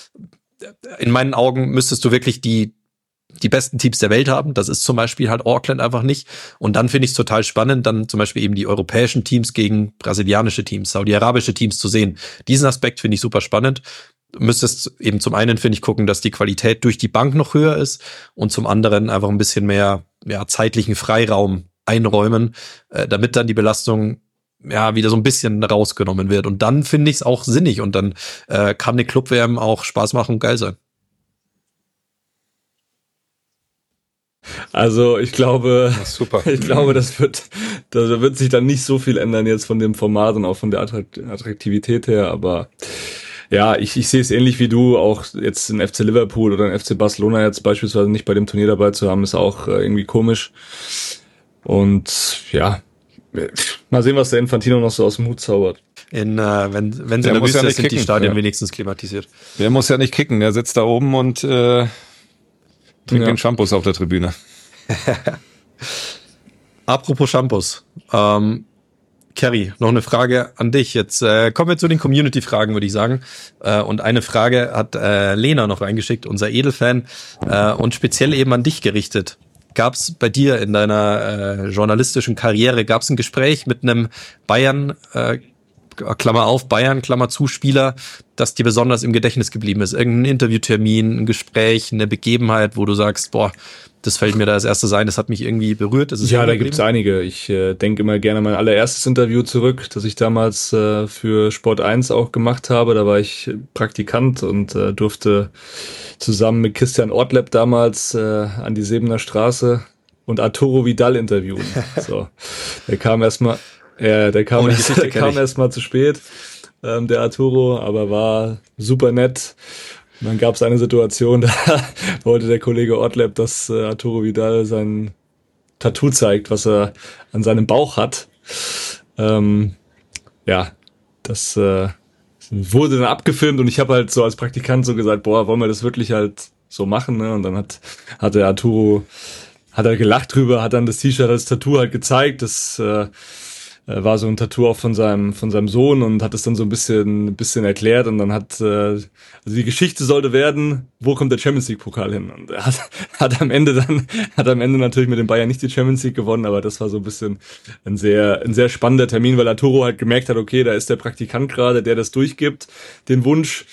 in meinen Augen müsstest du wirklich die die besten Teams der Welt haben. Das ist zum Beispiel halt Auckland einfach nicht. Und dann finde ich es total spannend, dann zum Beispiel eben die europäischen Teams gegen brasilianische Teams, saudi-arabische Teams zu sehen. Diesen Aspekt finde ich super spannend. Du müsstest eben zum einen, finde ich, gucken, dass die Qualität durch die Bank noch höher ist und zum anderen einfach ein bisschen mehr ja, zeitlichen Freiraum einräumen, äh, damit dann die Belastung ja wieder so ein bisschen rausgenommen wird. Und dann finde ich es auch sinnig und dann äh, kann eine Club-W M auch Spaß machen und geil sein. Also ich glaube, super. ich glaube, das wird, da wird sich dann nicht so viel ändern jetzt von dem Format und auch von der Attraktivität her, aber ja, ich, ich sehe es ähnlich wie du, auch jetzt in F C Liverpool oder in F C Barcelona jetzt beispielsweise nicht bei dem Turnier dabei zu haben, ist auch irgendwie komisch. Und ja, mal sehen, was der Infantino noch so aus dem Hut zaubert. In, äh, wenn wenn sie in der Wüste ja ist, sind kicken. Die Stadien ja. wenigstens klimatisiert. Der muss ja nicht kicken, der sitzt da oben und äh Trink ja. den Shampoos auf der Tribüne. Apropos Shampoos. Ähm, Kerry, noch eine Frage an dich. Jetzt äh, kommen wir zu den Community-Fragen, würde ich sagen. Äh, und eine Frage hat äh, Lena noch reingeschickt, unser Edelfan, äh, und speziell eben an dich gerichtet. Gab es bei dir in deiner äh, journalistischen Karriere, gab es ein Gespräch mit einem Bayern, äh, Klammer auf, Bayern, Klammer zu, Spieler, das dir besonders im Gedächtnis geblieben ist? Irgendein Interviewtermin, ein Gespräch, eine Begebenheit, wo du sagst, boah, das fällt mir da als erstes ein, das hat mich irgendwie berührt. Das ist ja, da gibt's einige. Ich äh, denke immer gerne an mein allererstes Interview zurück, das ich damals äh, für Sport eins auch gemacht habe. Da war ich Praktikant und äh, durfte zusammen mit Christian Ortleb damals äh, an die Sebener Straße und Arturo Vidal interviewen. So, der kam erstmal Ja, der kam, oh, erst, der kam erst mal zu spät, ähm, der Arturo, aber war super nett. Und dann gab es eine Situation, da wollte der Kollege Ortleb, dass äh, Arturo Vidal sein Tattoo zeigt, was er an seinem Bauch hat. Ähm, ja, das äh, wurde dann abgefilmt und ich habe halt so als Praktikant so gesagt, boah, wollen wir das wirklich halt so machen? Ne? Und dann hat, hat der Arturo, hat er gelacht drüber, hat dann das T-Shirt, das Tattoo halt gezeigt, das äh, war so ein Tattoo auch von seinem von seinem Sohn und hat es dann so ein bisschen ein bisschen erklärt und dann hat äh, also die Geschichte sollte werden, wo kommt der Champions League Pokal hin? Und er hat, hat am Ende dann hat am Ende natürlich mit den Bayern nicht die Champions League gewonnen, aber das war so ein bisschen ein sehr ein sehr spannender Termin, weil Arturo halt gemerkt hat, okay, da ist der Praktikant gerade, der das durchgibt, den Wunsch.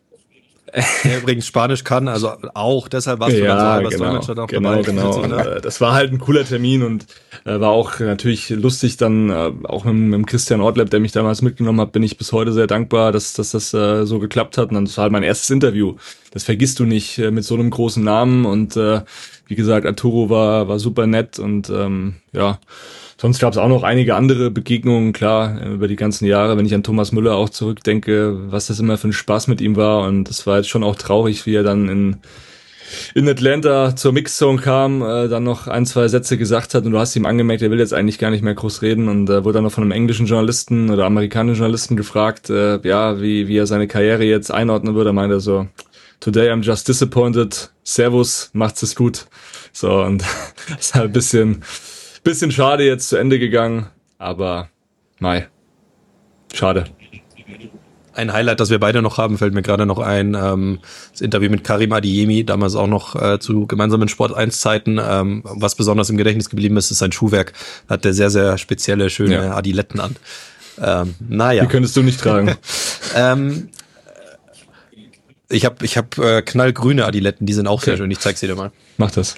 Der übrigens Spanisch kann, also auch deshalb warst du ja, dann so halber genau, Dolmetscher noch genau, dabei. Genau, und, äh, das war halt ein cooler Termin und äh, war auch natürlich lustig dann, äh, auch mit, mit dem Christian Ortleb, der mich damals mitgenommen hat, bin ich bis heute sehr dankbar, dass, dass das äh, so geklappt hat und dann, das war halt mein erstes Interview. Das vergisst du nicht äh, mit so einem großen Namen und äh, wie gesagt, Arturo war, war super nett und ähm, ja, sonst gab es auch noch einige andere Begegnungen, klar, über die ganzen Jahre, wenn ich an Thomas Müller auch zurückdenke, was das immer für ein Spaß mit ihm war und das war jetzt schon auch traurig, wie er dann in in Atlanta zur Mixzone kam, äh, dann noch ein, zwei Sätze gesagt hat und du hast ihm angemerkt, er will jetzt eigentlich gar nicht mehr groß reden und äh, wurde dann noch von einem englischen Journalisten oder amerikanischen Journalisten gefragt, äh, ja, wie, wie er seine Karriere jetzt einordnen würde. Er meinte so, today I'm just disappointed, servus, macht's es gut. So, und das ist halt ein bisschen, bisschen schade jetzt zu Ende gegangen, aber mei, schade. Ein Highlight, das wir beide noch haben, fällt mir gerade noch ein, ähm, das Interview mit Karim Adeyemi, damals auch noch äh, zu gemeinsamen Sport eins Zeiten. Ähm, was besonders im Gedächtnis geblieben ist, ist sein Schuhwerk. Hat der sehr, sehr spezielle, schöne ja. Adiletten an. Ähm, naja. Die könntest du nicht tragen. ähm, ich habe ich hab, äh, knallgrüne Adiletten, die sind auch okay. sehr schön. Ich zeig's dir mal. Mach das.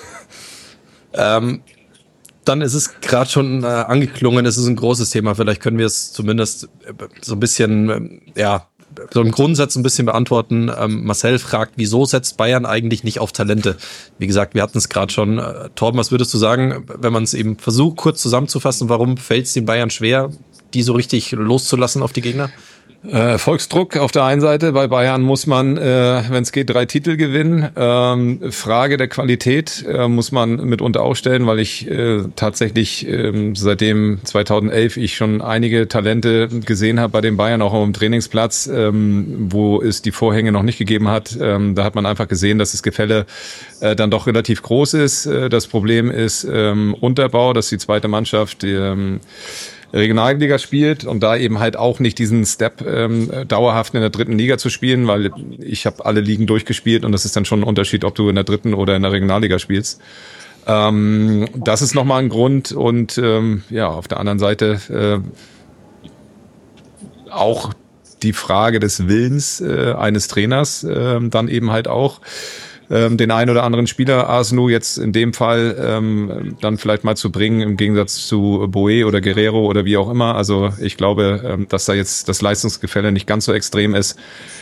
ähm, Dann ist es gerade schon äh, angeklungen, es ist ein großes Thema, vielleicht können wir es zumindest äh, so ein bisschen, äh, ja, so im Grundsatz ein bisschen beantworten. Ähm, Marcel fragt, wieso setzt Bayern eigentlich nicht auf Talente? Wie gesagt, wir hatten es gerade schon. Äh, Torben, was würdest du sagen, wenn man es eben versucht, kurz zusammenzufassen, warum fällt es den Bayern schwer, die so richtig loszulassen auf die Gegner? Äh, Volksdruck auf der einen Seite. Bei Bayern muss man, äh, wenn es geht, drei Titel gewinnen. Ähm, Frage der Qualität äh, muss man mitunter auch stellen, weil ich äh, tatsächlich äh, seitdem zweitausendelf ich schon einige Talente gesehen habe bei den Bayern, auch auf dem Trainingsplatz, ähm, wo es die Vorhänge noch nicht gegeben hat. Ähm, da hat man einfach gesehen, dass das Gefälle äh, dann doch relativ groß ist. Äh, das Problem ist ähm, Unterbau, dass die zweite Mannschaft ähm, Regionalliga spielt und da eben halt auch nicht diesen Step ähm, dauerhaft in der dritten Liga zu spielen, weil ich habe alle Ligen durchgespielt und das ist dann schon ein Unterschied, ob du in der dritten oder in der Regionalliga spielst. Ähm, das ist nochmal ein Grund und ähm, ja, auf der anderen Seite äh, auch die Frage des Willens äh, eines Trainers äh, dann eben halt auch den einen oder anderen Spieler Arsenal jetzt in dem Fall ähm, dann vielleicht mal zu bringen, im Gegensatz zu Boe oder Guerrero oder wie auch immer. Also ich glaube, ähm, dass da jetzt das Leistungsgefälle nicht ganz so extrem ist.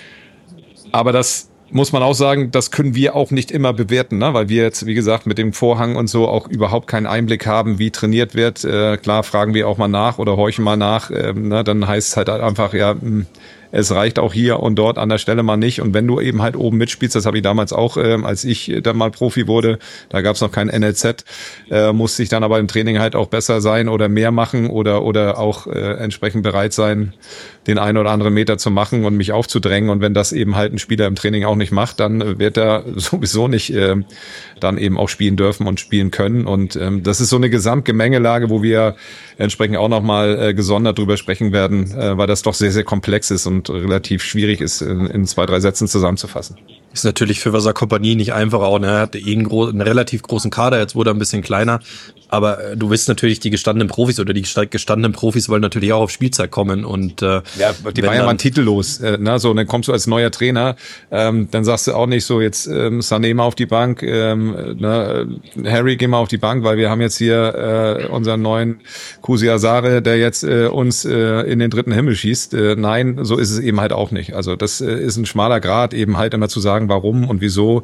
Aber das muss man auch sagen, das können wir auch nicht immer bewerten, ne? Weil wir jetzt, wie gesagt, mit dem Vorhang und so auch überhaupt keinen Einblick haben, wie trainiert wird. Äh, klar fragen wir auch mal nach oder horchen mal nach. Ähm, ne? Dann heißt es halt einfach, ja, mh, es reicht auch hier und dort an der Stelle mal nicht. Und wenn du eben halt oben mitspielst, das habe ich damals auch, äh, als ich dann mal Profi wurde, da gab es noch kein N L Z, äh, musste ich dann aber im Training halt auch besser sein oder mehr machen oder oder auch äh, entsprechend bereit sein, den einen oder anderen Meter zu machen und mich aufzudrängen. Und wenn das eben halt ein Spieler im Training auch nicht macht, dann wird er sowieso nicht äh, dann eben auch spielen dürfen und spielen können. Und ähm, das ist so eine Gesamtgemengelage, wo wir entsprechend auch nochmal äh, gesondert drüber sprechen werden, äh, weil das doch sehr, sehr komplex ist und relativ schwierig ist, in, in zwei, drei Sätzen zusammenzufassen. Ist natürlich für Vasser Kompanie nicht einfach auch, ne? Er hat eh einen, gro- einen relativ großen Kader, jetzt wurde er ein bisschen kleiner, aber äh, du willst natürlich die gestandenen Profis oder die gestandenen Profis wollen natürlich auch auf Spielzeit kommen und äh, ja, die Bayern waren titellos, äh, ne? So, und dann kommst du als neuer Trainer, ähm, dann sagst du auch nicht so, jetzt ähm, Sané mal auf die Bank, ähm, ne? Harry, geh mal auf die Bank, weil wir haben jetzt hier äh, unseren neuen Kusi Asare, der jetzt äh, uns äh, in den dritten Himmel schießt. Äh, nein, so ist es eben halt auch nicht. Also das äh, ist ein schmaler Grat, eben halt immer zu sagen, warum und wieso.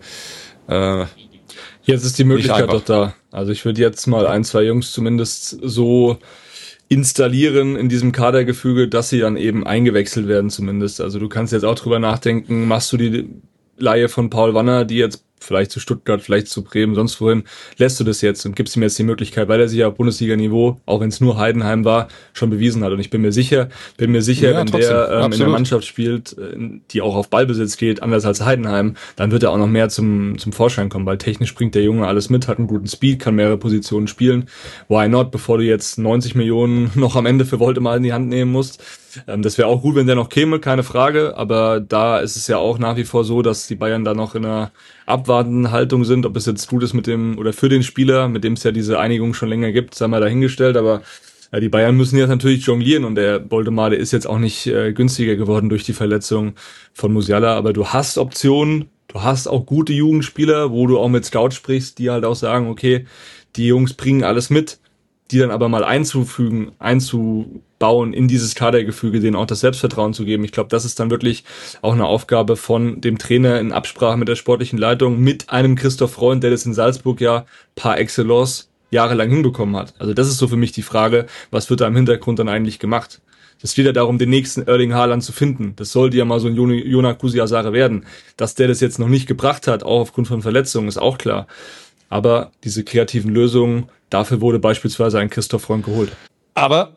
Äh, jetzt ist die Möglichkeit doch da. Also ich würde jetzt mal ein, zwei Jungs zumindest so installieren in diesem Kadergefüge, dass sie dann eben eingewechselt werden zumindest. Also du kannst jetzt auch drüber nachdenken, machst du die Leihe von Paul Wanner, die jetzt vielleicht zu Stuttgart, vielleicht zu Bremen, sonst wohin, lässt du das jetzt und gibst ihm jetzt die Möglichkeit, weil er sich ja auf Bundesliga-Niveau, auch wenn es nur Heidenheim war, schon bewiesen hat. Und ich bin mir sicher, bin mir sicher, ja, wenn trotzdem, der ähm, in der Mannschaft spielt, die auch auf Ballbesitz geht, anders als Heidenheim, dann wird er auch noch mehr zum zum Vorschein kommen, weil technisch bringt der Junge alles mit, hat einen guten Speed, kann mehrere Positionen spielen. Why not, bevor du jetzt neunzig Millionen noch am Ende für Voldemar in die Hand nehmen musst. Ähm, das wäre auch gut, wenn der noch käme, keine Frage, aber da ist es ja auch nach wie vor so, dass die Bayern da noch in einer abwartenden Haltung sind, ob es jetzt gut ist mit dem oder für den Spieler, mit dem es ja diese Einigung schon länger gibt, sei mal dahingestellt, aber ja, die Bayern müssen jetzt natürlich jonglieren und der Voldemar, der ist jetzt auch nicht äh, günstiger geworden durch die Verletzung von Musiala, aber du hast Optionen, du hast auch gute Jugendspieler, wo du auch mit Scouts sprichst, die halt auch sagen, okay, die Jungs bringen alles mit, die dann aber mal einzufügen, einzubauen in dieses Kadergefüge, denen auch das Selbstvertrauen zu geben. Ich glaube, das ist dann wirklich auch eine Aufgabe von dem Trainer in Absprache mit der sportlichen Leitung, mit einem Christoph Freund, der das in Salzburg ja par excellence jahrelang hinbekommen hat. Also das ist so für mich die Frage, was wird da im Hintergrund dann eigentlich gemacht? Es geht ja darum, den nächsten Erling Haaland zu finden. Das sollte ja mal so ein Jona Kusiasare werden. Dass der das jetzt noch nicht gebracht hat, auch aufgrund von Verletzungen, ist auch klar. Aber diese kreativen Lösungen, dafür wurde beispielsweise ein Christoph Freund geholt. Aber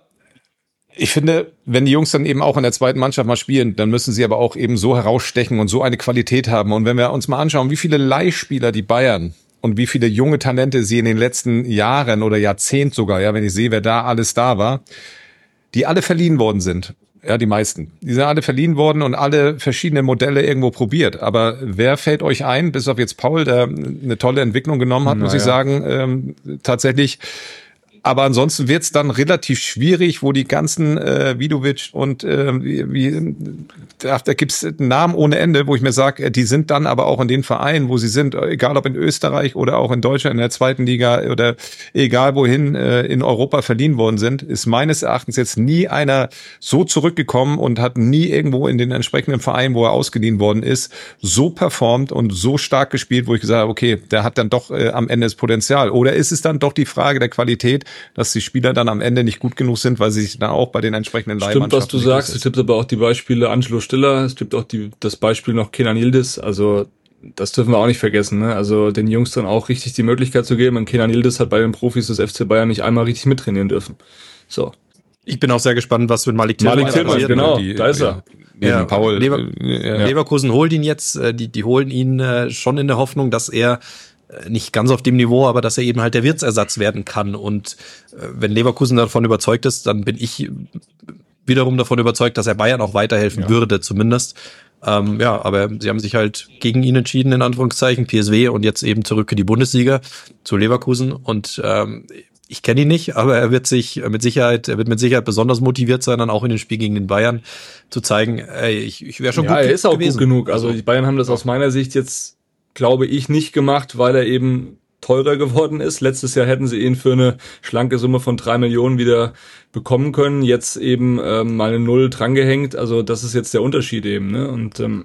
ich finde, wenn die Jungs dann eben auch in der zweiten Mannschaft mal spielen, dann müssen sie aber auch eben so herausstechen und so eine Qualität haben. Und wenn wir uns mal anschauen, wie viele Leihspieler die Bayern und wie viele junge Talente sie in den letzten Jahren oder Jahrzehnt sogar, ja, wenn ich sehe, wer da alles da war, die alle verliehen worden sind. Ja, die meisten. Die sind alle verliehen worden und alle verschiedene Modelle irgendwo probiert. Aber wer fällt euch ein, bis auf jetzt Paul, der eine tolle Entwicklung genommen hat, Na muss ja. ich sagen, ähm, tatsächlich. Aber ansonsten wird's dann relativ schwierig, wo die ganzen äh, Vidovic und äh, wie, wie da, da gibt's Namen ohne Ende, wo ich mir sage, die sind dann aber auch in den Vereinen, wo sie sind, egal ob in Österreich oder auch in Deutschland in der zweiten Liga oder egal wohin äh, in Europa verliehen worden sind, ist meines Erachtens jetzt nie einer so zurückgekommen und hat nie irgendwo in den entsprechenden Verein, wo er ausgeliehen worden ist, so performt und so stark gespielt, wo ich gesagt habe, okay, der hat dann doch äh, am Ende das Potenzial. Oder ist es dann doch die Frage der Qualität, dass die Spieler dann am Ende nicht gut genug sind, weil sie sich dann auch bei den entsprechenden Leihmannschaften... Stimmt, was du sagst. Es gibt aber auch die Beispiele Angelo Stiller, es gibt auch die, das Beispiel noch Kenan Yildiz. Also das dürfen wir auch nicht vergessen, ne? Also den Jungs dann auch richtig die Möglichkeit zu geben. Und Kenan Yildiz hat bei den Profis des F C Bayern nicht einmal richtig mittrainieren dürfen. So. Ich bin auch sehr gespannt, was mit Malik Tillmann Malik Tillmann, genau, die, da ist er. Ja, ja, Paul, Lever ja. Leverkusen holt ihn jetzt, die, die holen ihn äh, schon in der Hoffnung, dass er nicht ganz auf dem Niveau, aber dass er eben halt der Wirtsersatz werden kann. Und äh, wenn Leverkusen davon überzeugt ist, dann bin ich wiederum davon überzeugt, dass er Bayern auch weiterhelfen ja. würde, zumindest. Ähm, ja, aber sie haben sich halt gegen ihn entschieden, in Anführungszeichen, P S V, und jetzt eben zurück in die Bundesliga zu Leverkusen. Und ähm, ich kenne ihn nicht, aber er wird sich mit Sicherheit, er wird mit Sicherheit besonders motiviert sein, dann auch in dem Spiel gegen den Bayern zu zeigen, ey, ich, ich wäre schon ja, gut gewesen. Ja, er ist auch gut genug. Also die Bayern haben das aus meiner Sicht jetzt, glaube ich, nicht gemacht, weil er eben teurer geworden ist. Letztes Jahr hätten sie ihn für eine schlanke Summe von drei Millionen wieder bekommen können. Jetzt eben ähm, mal eine Null drangehängt. Also das ist jetzt der Unterschied eben. Ne? Und ähm,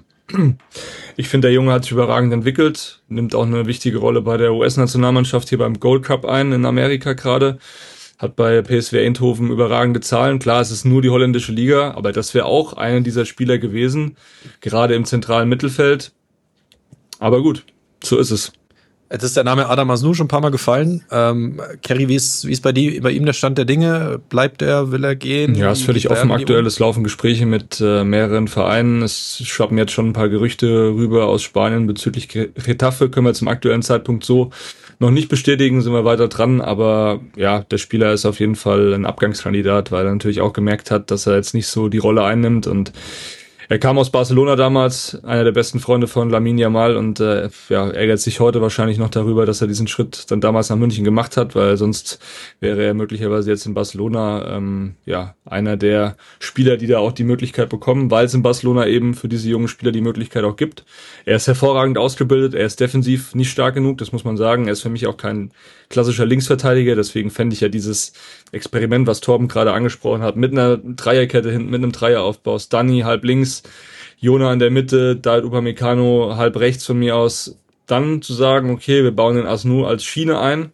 ich finde, der Junge hat sich überragend entwickelt, nimmt auch eine wichtige Rolle bei der U S-Nationalmannschaft hier beim Gold Cup ein, in Amerika gerade. Hat bei P S V Eindhoven überragende Zahlen. Klar, es ist nur die holländische Liga, aber das wäre auch einer dieser Spieler gewesen, gerade im zentralen Mittelfeld. Aber gut, so ist es. Jetzt ist der Name Adam Masnou schon ein paar Mal gefallen. Ähm, Kerry, wie ist, wie ist bei, die, bei ihm der Stand der Dinge? Bleibt er? Will er gehen? Ja, ist völlig offen aktuell. Es laufen Gespräche mit äh, mehreren Vereinen. Es schwappen jetzt schon ein paar Gerüchte rüber aus Spanien bezüglich Getafe. Können wir zum aktuellen Zeitpunkt so noch nicht bestätigen, sind wir weiter dran. Aber ja, der Spieler ist auf jeden Fall ein Abgangskandidat, weil er natürlich auch gemerkt hat, dass er jetzt nicht so die Rolle einnimmt. Und er kam aus Barcelona damals, einer der besten Freunde von Lamine Yamal, und äh, ja, ärgert sich heute wahrscheinlich noch darüber, dass er diesen Schritt dann damals nach München gemacht hat, weil sonst wäre er möglicherweise jetzt in Barcelona ähm, ja einer der Spieler, die da auch die Möglichkeit bekommen, weil es in Barcelona eben für diese jungen Spieler die Möglichkeit auch gibt. Er ist hervorragend ausgebildet, er ist defensiv nicht stark genug, das muss man sagen. Er ist für mich auch kein klassischer Linksverteidiger, deswegen fände ich ja dieses Experiment, was Torben gerade angesprochen hat, mit einer Dreierkette hinten, mit einem Dreieraufbau, Stani halb links, Jona in der Mitte, Dayot Upamecano halb rechts von mir aus, dann zu sagen, okay, wir bauen den Asnou als Schiene ein,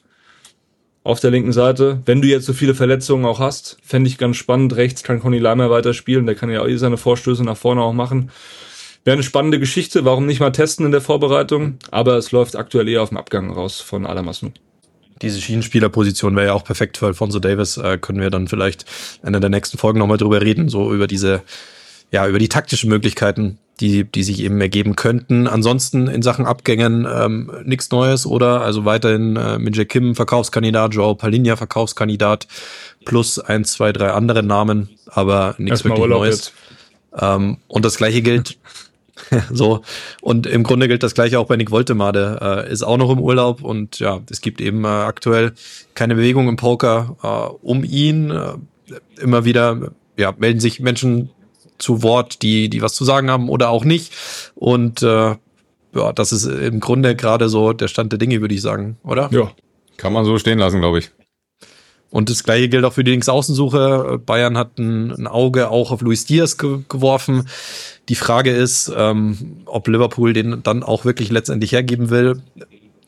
auf der linken Seite. Wenn du jetzt so viele Verletzungen auch hast, fände ich ganz spannend, rechts kann Conny Leimer weiterspielen, der kann ja auch seine Vorstöße nach vorne auch machen. Wäre eine spannende Geschichte, warum nicht mal testen in der Vorbereitung, aber es läuft aktuell eher auf dem Abgang raus von Adam Asnou. Diese Schienenspielerposition wäre ja auch perfekt für Alphonso Davies. Äh, können wir dann vielleicht in einer der nächsten Folgen nochmal drüber reden, so über diese, ja, über die taktischen Möglichkeiten, die, die sich eben ergeben könnten. Ansonsten in Sachen Abgängen ähm, nichts Neues, oder? Also weiterhin äh, Min-Jae Kim Verkaufskandidat, Joao Palhinha Verkaufskandidat, plus ein, zwei, drei andere Namen, aber nichts wirklich Neues. Ähm, und das Gleiche gilt so, und im Grunde gilt das Gleiche auch bei Nick Woltemade, äh, ist auch noch im Urlaub, und ja, es gibt eben äh, aktuell keine Bewegung im Poker äh, um ihn. Äh, immer wieder ja, melden sich Menschen zu Wort, die die was zu sagen haben oder auch nicht, und äh, ja, das ist im Grunde gerade so der Stand der Dinge, würde ich sagen, oder? Ja, kann man so stehen lassen, glaube ich. Und das Gleiche gilt auch für die Linksaußensuche. Bayern hat ein, ein Auge auch auf Luis Diaz ge- geworfen. Die Frage ist, ähm, ob Liverpool den dann auch wirklich letztendlich hergeben will.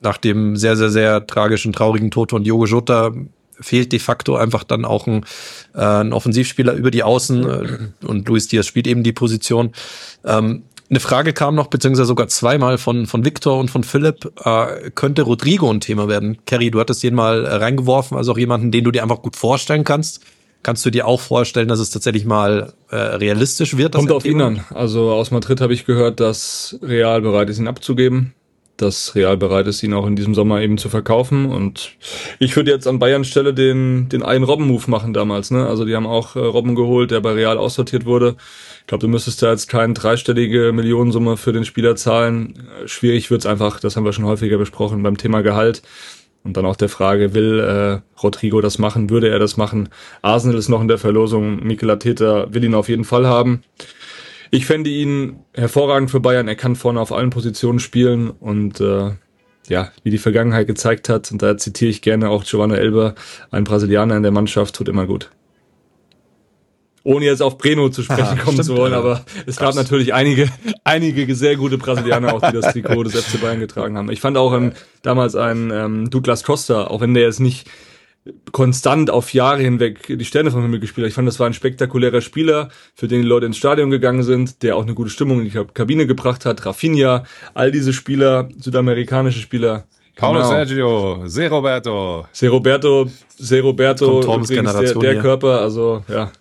nach dem sehr, sehr, sehr tragischen, traurigen Tod von Diogo Jota fehlt de facto einfach dann auch ein, äh, ein Offensivspieler über die Außen äh, und Luis Diaz spielt eben die Position. Ähm, eine Frage kam noch, beziehungsweise sogar zweimal von von Victor und von Philipp, äh, könnte Rodrigo ein Thema werden? Kerry, du hattest den mal äh, reingeworfen, also auch jemanden, den du dir einfach gut vorstellen kannst. Kannst du dir auch vorstellen, dass es tatsächlich mal äh, realistisch wird? Kommt auf ihn an. Also aus Madrid habe ich gehört, dass Real bereit ist, ihn abzugeben. Dass Real bereit ist, ihn auch in diesem Sommer eben zu verkaufen. Und ich würde jetzt an Bayern Stelle den den einen Robben-Move machen damals. Ne? Also die haben auch äh, Robben geholt, der bei Real aussortiert wurde. Ich glaube, du müsstest da jetzt keine dreistellige Millionensumme für den Spieler zahlen. Äh, schwierig wird's einfach, das haben wir schon häufiger besprochen, beim Thema Gehalt. Und dann auch der Frage, will äh, Rodrigo das machen, würde er das machen? Arsenal ist noch in der Verlosung, Mikel Arteta will ihn auf jeden Fall haben. Ich fände ihn hervorragend für Bayern. Er kann vorne auf allen Positionen spielen und äh, ja, wie die Vergangenheit gezeigt hat, und da zitiere ich gerne auch Giovanna Elber, ein Brasilianer in der Mannschaft, tut immer gut. Ohne jetzt auf Breno zu sprechen Aha, kommen stimmt, zu wollen, ja. aber es gab natürlich einige einige sehr gute Brasilianer auch, die das Trikot des F C Bayern getragen haben. Ich fand auch ähm, damals einen ähm, Douglas Costa, auch wenn der jetzt nicht konstant auf Jahre hinweg die Sterne vom Himmel gespielt hat. Ich fand, das war ein spektakulärer Spieler, für den die Leute ins Stadion gegangen sind, der auch eine gute Stimmung in die Kabine gebracht hat. Rafinha, all diese Spieler, südamerikanische Spieler. Paulo Genau. Sergio, Se Roberto. Se Roberto, Se Roberto, Kommt Torms übrigens der, Generation der hier. Körper, also ja.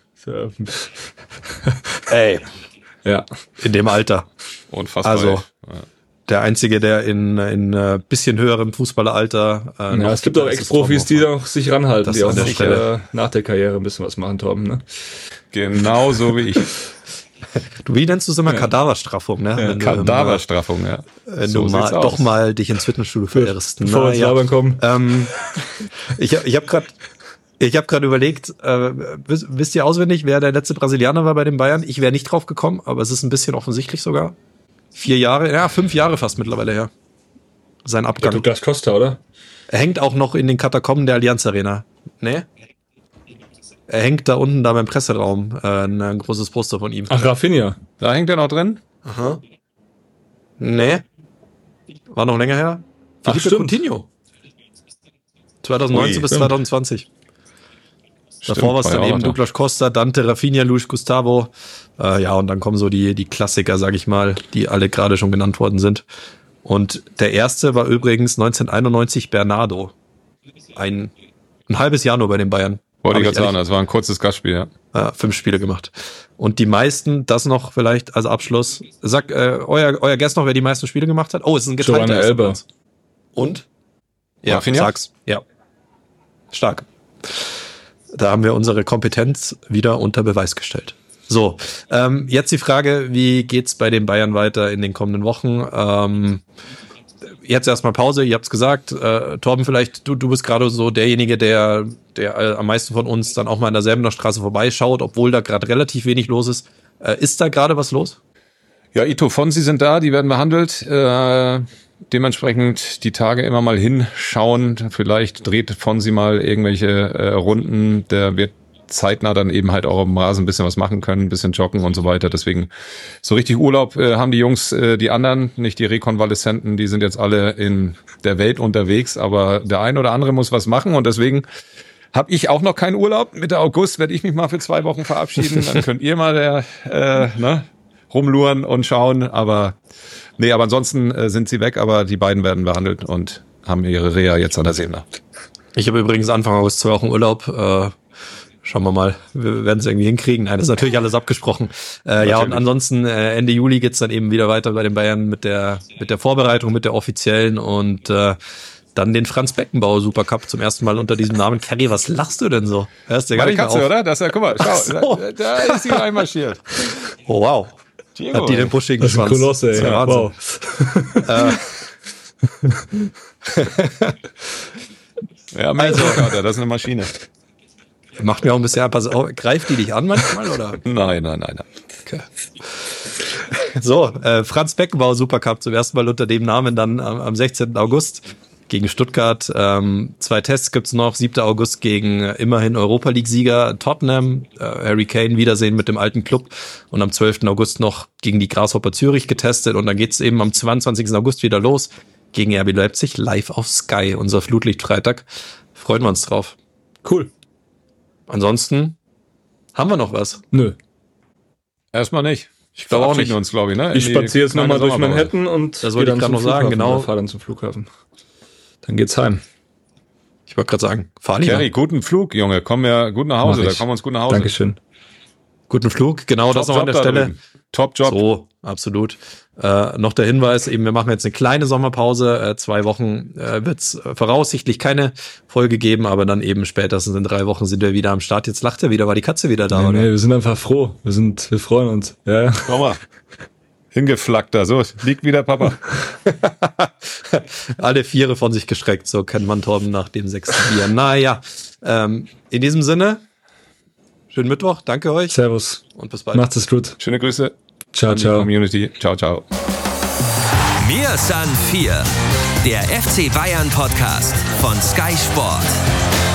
Ey, Ja. in dem Alter. Unfassbar. Also, ey. Ja. Der Einzige, der in in äh, bisschen höherem Fußballeralter äh, Ja, noch es gibt auch das ist Ex-Profis, die Torben. noch sich ranhalten, Das die auch an der noch Stelle. äh, nach der Karriere ein bisschen was machen, Torben. Ne? Genau so wie ich. Du, wie nennst du es immer? Kadaverstraffung, ne? Wenn du, Kadaverstraffung, ja. Wenn So du mal, sieht's aus. doch mal dich ins Fitnessstudio verirrst. Bevor wir ins Labern kommen. Ähm, ich ich habe gerade ich hab gerade überlegt, äh, wisst, wisst ihr auswendig, wer der letzte Brasilianer war bei den Bayern? Ich wäre nicht drauf gekommen, aber es ist ein bisschen offensichtlich sogar. Vier Jahre, ja, fünf Jahre fast mittlerweile her. Sein Der Abgang. Douglas Costa, oder? Er hängt auch noch in den Katakomben der Allianz Arena. Ne? Er hängt da unten da beim Presseraum. Äh, ein großes Poster von ihm. Ach, Rafinha. Da hängt er noch drin? Aha. Ne? War noch länger her? Ach, Felipe stimmt. Coutinho. zwanzig neunzehn Ui, bis stimmt. zwanzig zwanzig. Stimmt, Davor war es war dann ja auch eben noch. Douglas Costa, Dante, Rafinha, Luis Gustavo. Äh, ja, und dann kommen so die, die Klassiker, sag ich mal, die alle gerade schon genannt worden sind. Und der erste war übrigens neunzehnhunderteinundneunzig Bernardo. Ein, ein halbes Jahr nur bei den Bayern. Wollte Hab ich ich gerade sagen, das war ein kurzes Gastspiel, ja. Äh, fünf Spiele gemacht. Und die meisten, das noch vielleicht als Abschluss. Sag, äh, euer, euer Guest noch, wer die meisten Spiele gemacht hat? Oh, es ist ein geteilter Giovanna erster Elber. Platz. Und? Ja, Rafinha? sag's. Ja. Stark. Da haben wir unsere Kompetenz wieder unter Beweis gestellt. So, ähm, jetzt die Frage, wie geht's bei den Bayern weiter in den kommenden Wochen? Ähm, jetzt erstmal Pause, ihr habt's gesagt. Äh, Torben, vielleicht, du, du bist gerade so derjenige, der, der äh, am meisten von uns dann auch mal an der Säbener Straße vorbeischaut, obwohl da gerade relativ wenig los ist. Äh, ist da gerade was los? Ja, Ito Fonsi sind da, die werden behandelt. Äh, dementsprechend die Tage immer mal hinschauen. Vielleicht dreht Fonsi mal irgendwelche äh, Runden. Der wird zeitnah dann eben halt auch auf dem Rasen ein bisschen was machen können, ein bisschen joggen und so weiter. Deswegen so richtig Urlaub äh, haben die Jungs, äh, die anderen, nicht die Rekonvaleszenten, die sind jetzt alle in der Welt unterwegs, aber der ein oder andere muss was machen und deswegen habe ich auch noch keinen Urlaub. Mitte August werde ich mich mal für zwei Wochen verabschieden. Dann könnt ihr mal der, äh, ne, rumluren und schauen. Aber nee, aber ansonsten äh, sind sie weg. Aber die beiden werden behandelt und haben ihre Reha jetzt an der Säbener. Ich habe übrigens Anfang August zwei Wochen Urlaub. Äh, schauen wir mal, wir werden es irgendwie hinkriegen. Nein, das ist natürlich alles abgesprochen. Äh, ja, und ansonsten äh, Ende Juli geht's dann eben wieder weiter bei den Bayern mit der mit der Vorbereitung, mit der offiziellen und äh, dann den Franz Beckenbauer Supercup zum ersten Mal unter diesem Namen. Kerry, was lachst du denn so? Hörst du gar War die nicht mehr Katze, auf? oder? Das ist ja, guck mal, schau, so. da, da ist sie reinmarschiert. Oh, wow. Diego, Hat die den buschigen Das ist ein Schwanz? Kolosse, Das ist ey. ja Wahnsinn. ja, also, das ist eine Maschine. Macht mir auch ein bisschen, pass auf, greift die dich an manchmal, oder? Nein, nein, nein, nein. Okay. So, äh, Franz Beckenbauer Supercup zum ersten Mal unter dem Namen dann am, am sechzehnten August gegen Stuttgart. Ähm, zwei Tests gibt's noch. siebter August gegen äh, immerhin Europa-League-Sieger Tottenham. Äh, Harry Kane Wiedersehen mit dem alten Club. Und am zwölften August noch gegen die Grasshopper Zürich getestet. Und dann geht's eben am zweiundzwanzigsten August wieder los gegen R B Leipzig live auf Sky, unser Flutlicht-Freitag. Freuen wir uns drauf. Cool. Ansonsten haben wir noch was? Nö. Erstmal nicht. Ich glaube auch nicht. Uns, glaube ich, ne? Ich spaziere jetzt nochmal durch Manhattan und das wollte ich gerade noch sagen, genau. Fahr dann zum Flughafen. Dann geht's heim. Ich wollte gerade sagen, fahr lieber. Kerry, guten Flug, Junge. Komm ja gut nach Hause. Da kommen wir uns gut nach Hause. Dankeschön. Guten Flug, genau, Top das noch an der Stelle. Drüben. Top Job. So, absolut. Äh, noch der Hinweis, eben, wir machen jetzt eine kleine Sommerpause. Äh, zwei Wochen äh, wird es voraussichtlich keine Folge geben, aber dann eben spätestens in drei Wochen sind wir wieder am Start. Jetzt lacht er wieder, war die Katze wieder da, nee, oder? Nee, wir sind einfach froh. Wir sind, wir freuen uns. Ja, ja. Komm mal. Hingeflackt da, so, liegt wieder Papa. Alle Viere von sich gestreckt, so kennt man Torben nach dem sechsten Bier. Naja, ähm, in diesem Sinne, schönen Mittwoch, danke euch. Servus. Und bis bald. Macht es gut. Schöne Grüße. Ciao, ciao. Community. Ciao, ciao. Mir san vier, der F C Bayern Podcast von Sky Sport.